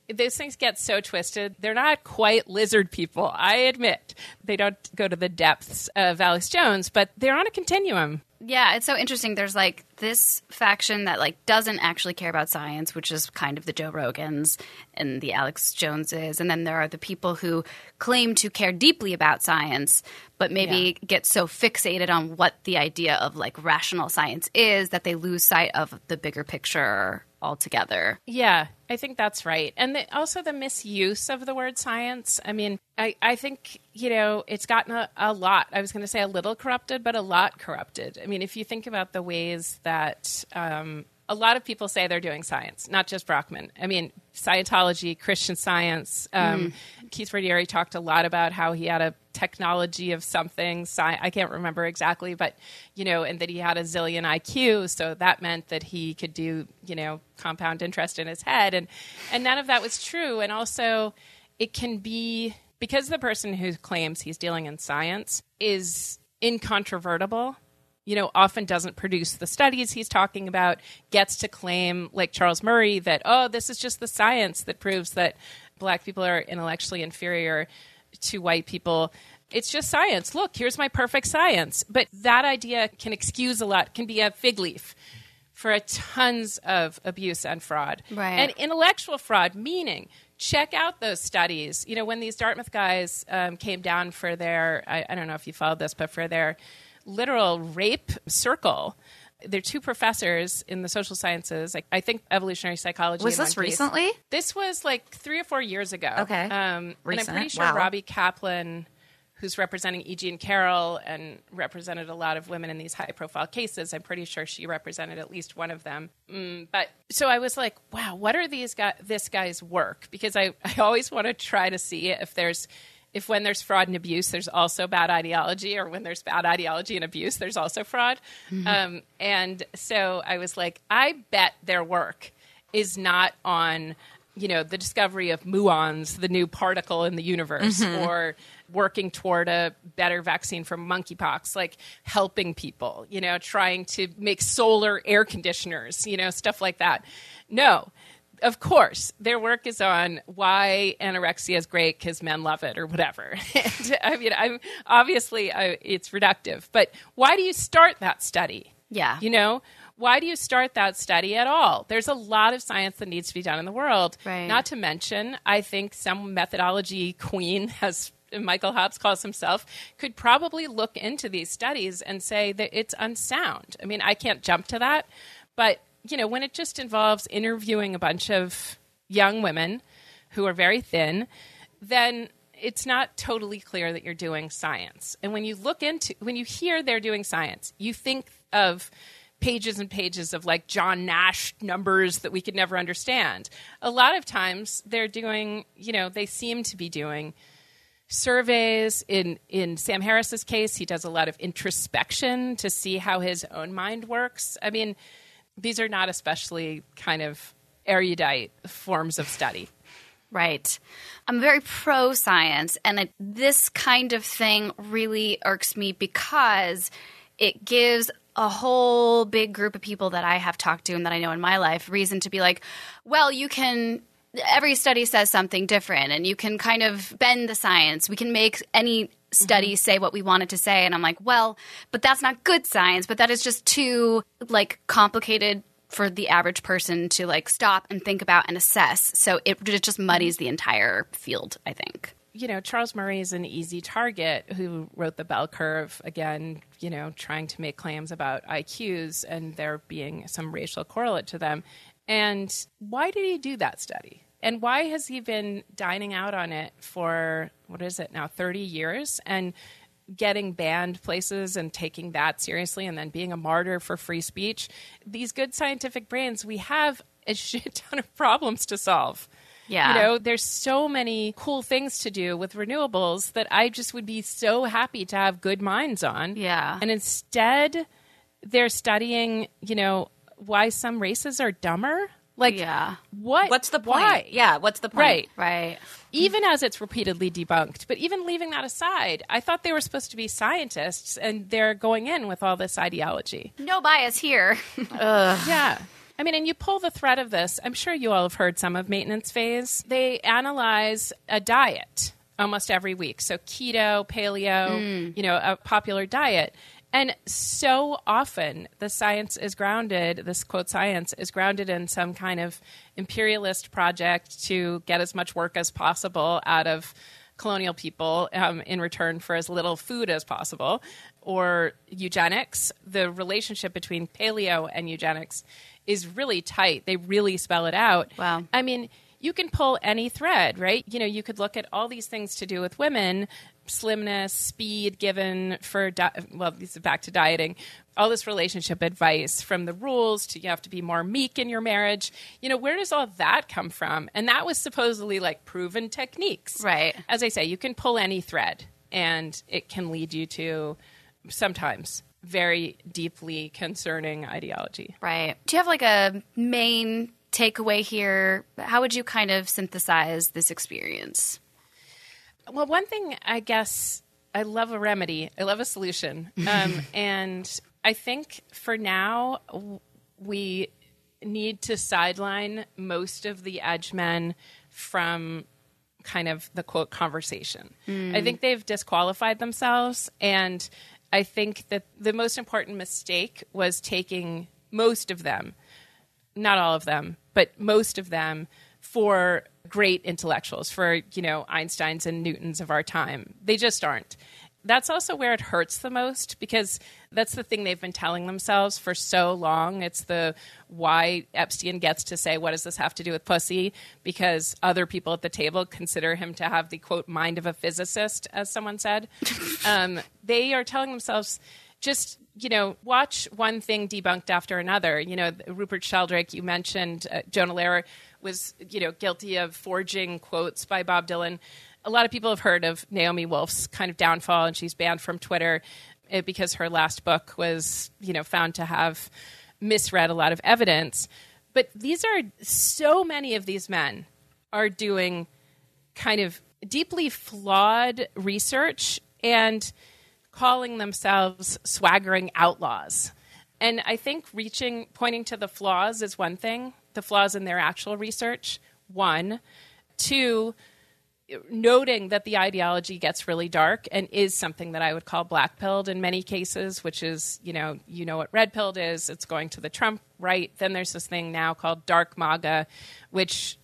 those things get so twisted. They're not quite lizard people, I admit. They don't go to the depths of Alex Jones, but they're on a continuum. Yeah, it's so interesting. There's like this faction that like doesn't actually care about science, which is kind of the Joe Rogans and the Alex Joneses. And then there are the people who claim to care deeply about science, but maybe yeah. get so fixated on what the idea of like rational science is that they lose sight of the bigger picture altogether. Yeah, I think that's right. And the, also the misuse of the word science. I mean, I, I think, you know, it's gotten a, a lot. I was going to say a little corrupted, but a lot corrupted. I mean, if you think about the ways that um, a lot of people say they're doing science, not just Brockman. I mean, Scientology, Christian Science. Um, mm. Keith Raniere talked a lot about how he had a technology of something. Sci- I can't remember exactly, but, you know, and that he had a zillion I Q. So that meant that he could do, you know, compound interest in his head. And, and none of that was true. And also it can be, because the person who claims he's dealing in science is incontrovertible, you know, often doesn't produce the studies he's talking about, gets to claim, like Charles Murray, that, oh, this is just the science that proves that black people are intellectually inferior to white people. It's just science. Look, here's my perfect science. But that idea can excuse a lot, can be a fig leaf for a tons of abuse and fraud. Right. And intellectual fraud, meaning check out those studies. You know, when these Dartmouth guys um, came down for their, I, I don't know if you followed this, but for their literal rape circle. They're two professors in the social sciences. Like, I think evolutionary psychology. Was this recently? Case. This was like three or four years ago. Okay. Um, Recent. And I'm pretty sure wow. Robbie Kaplan, who's representing E G and Carroll and represented a lot of women in these high-profile cases, I'm pretty sure she represented at least one of them. Mm, but so I was like, wow, what are these guys, this guy's work? Because I, I always want to try to see if there's If when there's fraud and abuse, there's also bad ideology, or when there's bad ideology and abuse, there's also fraud. Mm-hmm. Um, and so I was like, I bet their work is not on, you know, the discovery of muons, the new particle in the universe, mm-hmm. or working toward a better vaccine for monkeypox, like helping people, you know, trying to make solar air conditioners, you know, stuff like that. No. Of course, their work is on why anorexia is great because men love it or whatever. And, I mean, I'm obviously I, it's reductive, but why do you start that study? Yeah. You know, why do you start that study at all? There's a lot of science that needs to be done in the world. Right. Not to mention, I think some methodology queen, as Michael Hobbs calls himself, could probably look into these studies and say that it's unsound. I mean, I can't jump to that, but you know, when it just involves interviewing a bunch of young women who are very thin, then it's not totally clear that you're doing science. And when you look into, when you hear they're doing science, you think of pages and pages of like John Nash numbers that we could never understand. A lot of times they're doing, you know, they seem to be doing surveys. In, in Sam Harris's case, he does a lot of introspection to see how his own mind works. I mean, these are not especially kind of erudite forms of study. Right. I'm very pro-science, and it, this kind of thing really irks me because it gives a whole big group of people that I have talked to and that I know in my life reason to be like, well, you can – every study says something different, and you can kind of bend the science. We can make any – study mm-hmm. say what we want it to say. And I'm like, well, but that's not good science, but that is just too like complicated for the average person to like stop and think about and assess. So it, it just muddies the entire field, I think. You know, Charles Murray is an easy target who wrote the bell curve, again, you know, trying to make claims about I Qs and there being some racial correlate to them. And why did he do that study? And why has he been dining out on it for, what is it now, thirty years, and getting banned places and taking that seriously and then being a martyr for free speech? These good scientific brains, we have a shit ton of problems to solve. Yeah. You know, there's so many cool things to do with renewables that I just would be so happy to have good minds on. Yeah. And instead, they're studying, you know, why some races are dumber. Like, yeah. what? What's the point? Why? Yeah, what's the point? Right. Right. Even as it's repeatedly debunked. But even leaving that aside, I thought they were supposed to be scientists, and they're going in with all this ideology. No bias here. Yeah. I mean, and you pull the thread of this. I'm sure you all have heard some of Maintenance Phase. They analyze a diet almost every week. So keto, paleo, mm. you know, a popular diet. And so often the science is grounded, this quote science is grounded in some kind of imperialist project to get as much work as possible out of colonial people um, in return for as little food as possible, or eugenics. The relationship between paleo and eugenics is really tight. They really spell it out. Wow. I mean, you can pull any thread, right? You know, you could look at all these things to do with women, slimness, speed given for, di- well, this is back to dieting, all this relationship advice from the rules to you have to be more meek in your marriage. You know, where does all that come from? And that was supposedly like proven techniques. Right. As I say, you can pull any thread and it can lead you to sometimes very deeply concerning ideology. Right. Do you have like a main takeaway here? How would you kind of synthesize this experience? Well, one thing, I guess, I love a remedy. I love a solution. Um, and I think for now, we need to sideline most of the edge men from kind of the quote conversation. Mm. I think they've disqualified themselves. And I think that the most important mistake was taking most of them, not all of them, but most of them, for great intellectuals, for, you know, Einsteins and Newtons of our time. They just aren't. That's also where it hurts the most, because that's the thing they've been telling themselves for so long. It's the why Epstein gets to say, what does this have to do with pussy? Because other people at the table consider him to have the, quote, mind of a physicist, as someone said. um, they are telling themselves, just, you know, watch one thing debunked after another. You know, Rupert Sheldrake, you mentioned, uh, Jonah Lehrer was, you know, guilty of forging quotes by Bob Dylan. A lot of people have heard of Naomi Wolf's kind of downfall, and she's banned from Twitter uh, because her last book was, you know, found to have misread a lot of evidence. But these are, so many of these men are doing kind of deeply flawed research and calling themselves swaggering outlaws. And I think reaching, pointing to the flaws is one thing, the flaws in their actual research, one. Two, noting that the ideology gets really dark and is something that I would call black-pilled in many cases, which is, you know, you know what red-pilled is, it's going to the Trump right. Then there's this thing now called dark MAGA, which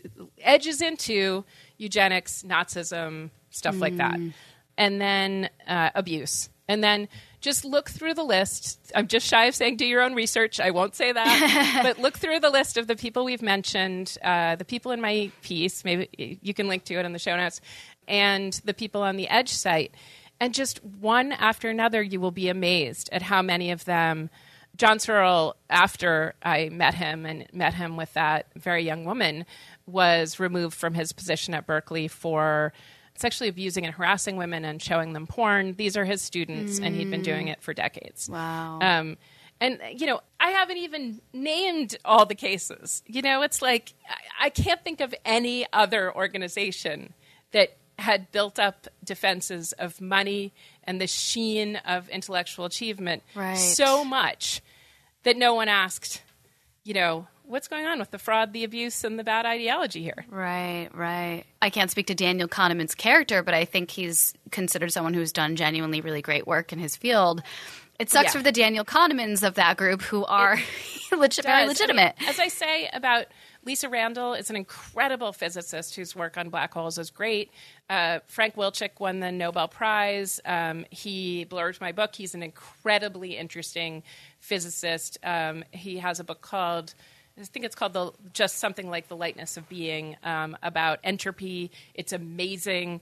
edges into eugenics, Nazism, stuff mm. like that. And then uh, abuse. And then just look through the list. I'm just shy of saying do your own research. I won't say that. But look through the list of the people we've mentioned, uh, the people in my piece. Maybe you can link to it in the show notes. And the people on the Edge site. And just one after another, you will be amazed at how many of them. John Searle, after I met him and met him with that very young woman, was removed from his position at Berkeley for sexually abusing and harassing women and showing them porn. These are his students, mm. and he'd been doing it for decades. Wow. Um, and, you know, I haven't even named all the cases. You know, it's like I, I can't think of any other organization that had built up defenses of money and the sheen of intellectual achievement right. so much that no one asked, you know, what's going on with the fraud, the abuse, and the bad ideology here? Right, right. I can't speak to Daniel Kahneman's character, but I think he's considered someone who's done genuinely really great work in his field. It sucks yeah. for the Daniel Kahnemans of that group who are legit, very legitimate. I mean, as I say about Lisa Randall, is an incredible physicist whose work on black holes is great. Uh, Frank Wilczek won the Nobel Prize. Um, he blurred my book. He's an incredibly interesting physicist. Um, he has a book called I think it's called the just something like The Lightness of Being, um, about entropy. It's amazing.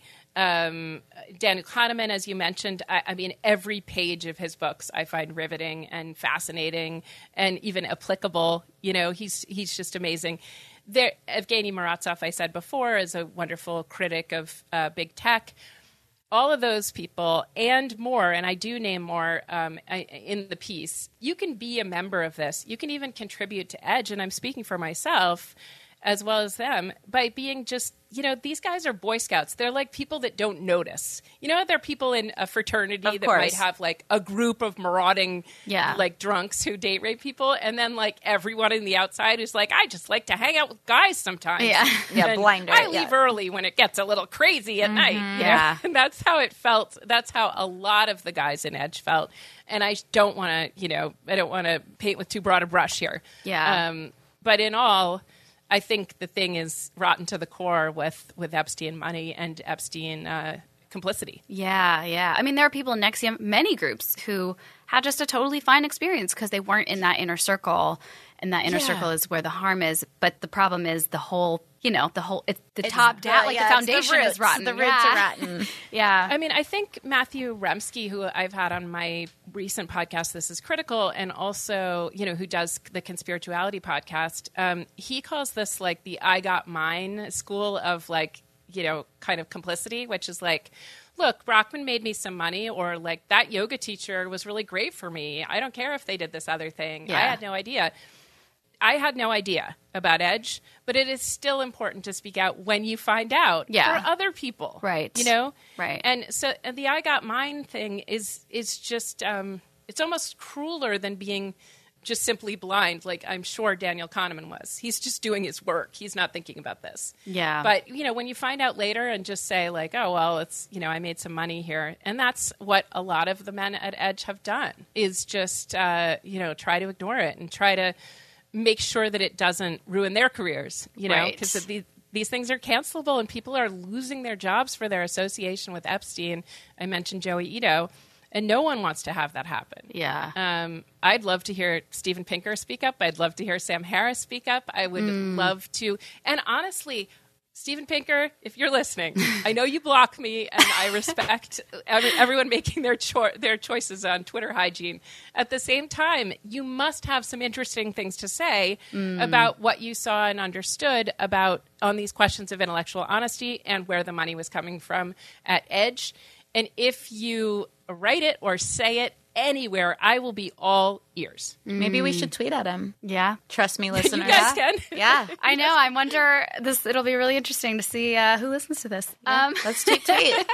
Um, Daniel Kahneman, as you mentioned, I, I mean, every page of his books I find riveting and fascinating and even applicable. You know, he's he's just amazing. There, Evgeny Morozov, I said before, is a wonderful critic of uh, big tech. All of those people and more, and I do name more um, in the piece, you can be a member of this. You can even contribute to Edge, and I'm speaking for myself, as well as them, by being just, you know, these guys are Boy Scouts. They're like people that don't notice. You know, they're people in a fraternity Of that course. might have like a group of marauding, Yeah. like drunks who date rape people. And then like everyone in the outside is like, I just like to hang out with guys sometimes. Yeah. Yeah, And blinder, I leave yeah. early when it gets a little crazy at night. You know? Yeah. And that's how it felt. That's how a lot of the guys in Edge felt. And I don't want to, you know, I don't want to paint with too broad a brush here. Yeah. Um, but in all, I think the thing is rotten to the core with, with Epstein money and Epstein uh, complicity. Yeah, yeah. I mean, there are people in N X I V M, many groups, who had just a totally fine experience because they weren't in that inner circle, and that inner Yeah. circle is where the harm is. But the problem is the whole, you know, the whole, it's the It's top the- down, like yeah, the it's the foundation roots. is rotten. The roots yeah. are rotten. Yeah. I mean, I think Matthew Remski, who I've had on my recent podcast, This is Critical, and also, you know, who does the Conspirituality podcast, um, he calls this like the I Got Mine school of like, you know, kind of complicity, which is like, look, Brockman made me some money, or like that yoga teacher was really great for me. I don't care if they did this other thing. I Yeah. had no idea. I had no idea about Edge, but it is still important to speak out when you find out Yeah. for other people. Right. You know? Right. And so and the I Got Mine thing is is just, um, it's almost crueler than being just simply blind, like I'm sure Daniel Kahneman was. He's just doing his work. He's not thinking about this. Yeah. But, you know, when you find out later and just say like, oh, well, it's, you know, I made some money here. And that's what a lot of the men at Edge have done, is just, uh, you know, try to ignore it and try to make sure that it doesn't ruin their careers, you know, Right. because these, these things are cancelable and people are losing their jobs for their association with Epstein. I mentioned Joey Ito. And no one wants to have that happen. Yeah. Um, I'd love to hear Steven Pinker speak up. I'd love to hear Sam Harris speak up. I would Mm. love to. And honestly, Steven Pinker, if you're listening, I know you block me, and I respect every, everyone making their cho- their choices on Twitter hygiene. At the same time, you must have some interesting things to say Mm. about what you saw and understood about on these questions of intellectual honesty and where the money was coming from at Edge. And if you write it or say it anywhere, I will be all ears. Maybe we should tweet at him. Yeah. Trust me, listeners. You guys can. Yeah. I know. I wonder, this, it'll be really interesting to see uh, who listens to this. Um, Let's tweet tweet.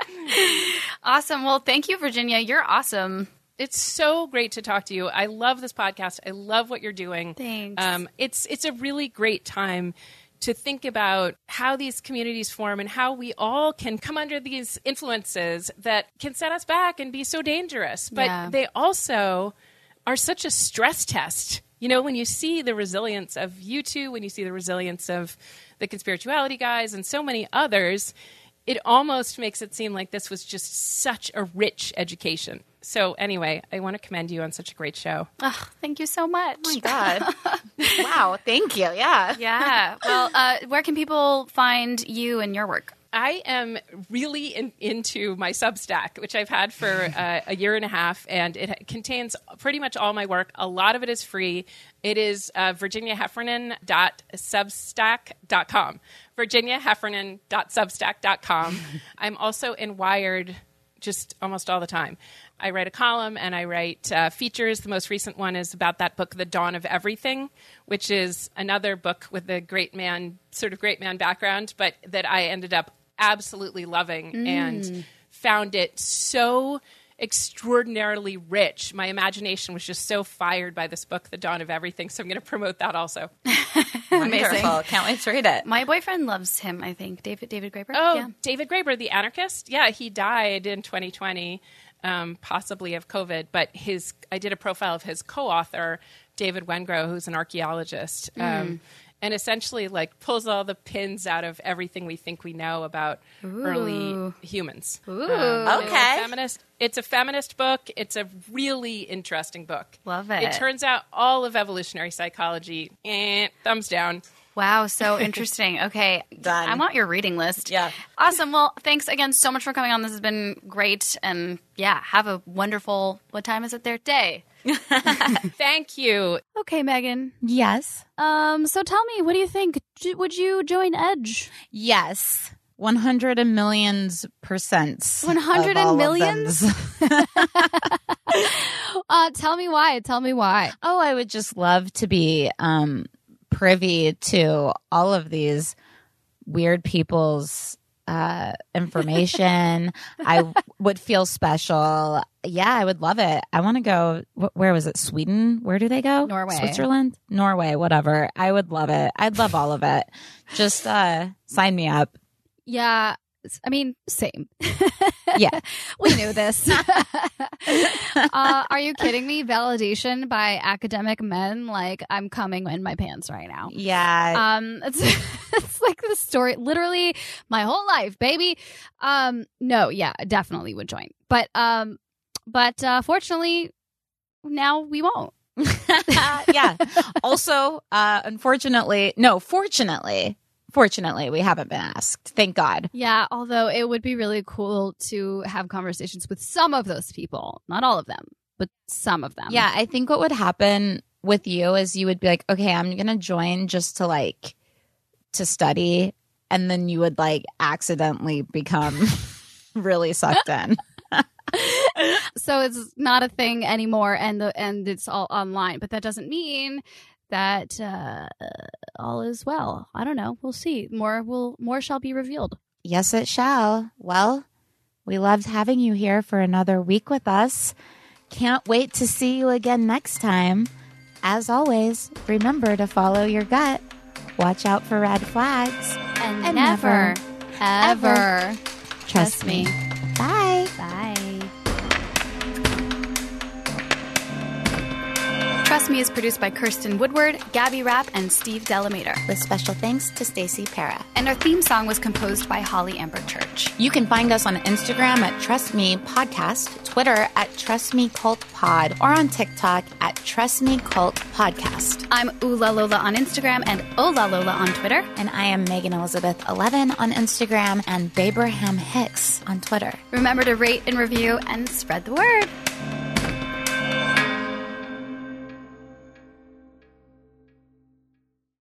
awesome. Well, thank you, Virginia. You're awesome. It's so great to talk to you. I love this podcast. I love what you're doing. Thanks. Um, it's it's a really great time to think about how these communities form and how we all can come under these influences that can set us back and be so dangerous. But Yeah. they also are such a stress test. You know, when you see the resilience of you two, when you see the resilience of the Conspirituality guys and so many others, it almost makes it seem like this was just such a rich education. So anyway, I want to commend you on such a great show. Oh, thank you so much. Oh my God. Wow. Thank you. Yeah. Yeah. Well, uh, where can people find you and your work? I am really in, into my Substack, which I've had for uh, a year and a half, and it contains pretty much all my work. A lot of it is free. It is uh, virginia heffernan dot substack dot com. virginia heffernan dot substack dot com. I'm also in Wired just almost all the time. I write a column and I write uh, features. The most recent one is about that book, The Dawn of Everything, which is another book with a great man, sort of great man background, but that I ended up absolutely loving Mm. and found it so extraordinarily rich. My imagination was just so fired by this book, The Dawn of Everything. So I'm going to promote that also. Wonderful. Can't wait to read it. My boyfriend loves him, I think. David David Graeber. Oh, Yeah. David Graeber, the anarchist. Yeah, he died in twenty twenty, um, possibly of COVID. But his, I did a profile of his co-author, David Wengrow, who's an archaeologist, um, and essentially like pulls all the pins out of everything we think we know about early humans. Ooh. Um, it's a Okay. feminist. It's a feminist book. It's a really interesting book. Love it. It turns out all of evolutionary psychology, eh, thumbs down. Wow, so interesting. Okay. Done. I want your reading list. Yeah. Awesome. Well, thanks again so much for coming on. This has been great. And yeah, have a wonderful, what time is it there? Day. Thank you. Okay, Megan. Yes. Um, so tell me, what do you think? J- would you join Edge? Yes. one hundred and millions percent. one hundred of all and of millions? them. Uh, tell me why. Tell me why. Oh, I would just love to be um, privy to all of these weird people's uh, information. I would feel special. Yeah, I would love it. I want to go. Wh- where was it? Sweden? Where do they go? Norway. Switzerland? Norway, whatever. I would love it. I'd love all of it. Just uh, sign me up. Yeah. I mean, same. Yeah. We knew this. uh, are you kidding me? Validation by academic men? Like, I'm coming in my pants right now. Yeah. Um, it's, it's like the story, literally my whole life, baby. Um, no, yeah, definitely would join. But, um, but, uh, fortunately, now we won't. Yeah. Also, uh, unfortunately, no, fortunately, Fortunately, we haven't been asked. Thank God. Yeah, although it would be really cool to have conversations with some of those people. Not all of them, but some of them. Yeah, I think what would happen with you is you would be like, okay, I'm going to join just to like, to study. And then you would like accidentally become really sucked in. So it's not a thing anymore and the and it's all online. But that doesn't mean that uh, all is well. I don't know. We'll see. More will more shall be revealed. Yes, it shall. Well, we loved having you here for another week with us. Can't wait to see you again next time. As always, remember to follow your gut. Watch out for red flags. And, And never, never, ever, ever trust, trust me. me. Bye. Bye. Trust Me is produced by Kirsten Woodward, Gabby Rapp, and Steve Delamater. With special thanks to Stacey Para. And our theme song was composed by Holly Amber Church. You can find us on Instagram at Trust Me Podcast, Twitter at Trust Me Cult Pod, or on TikTok at Trust Me Cult Podcast. I'm Ula Lola on Instagram and Ola Lola on Twitter. And I am Megan Elizabeth eleven on Instagram and Babraham Hicks on Twitter. Remember to rate and review and spread the word.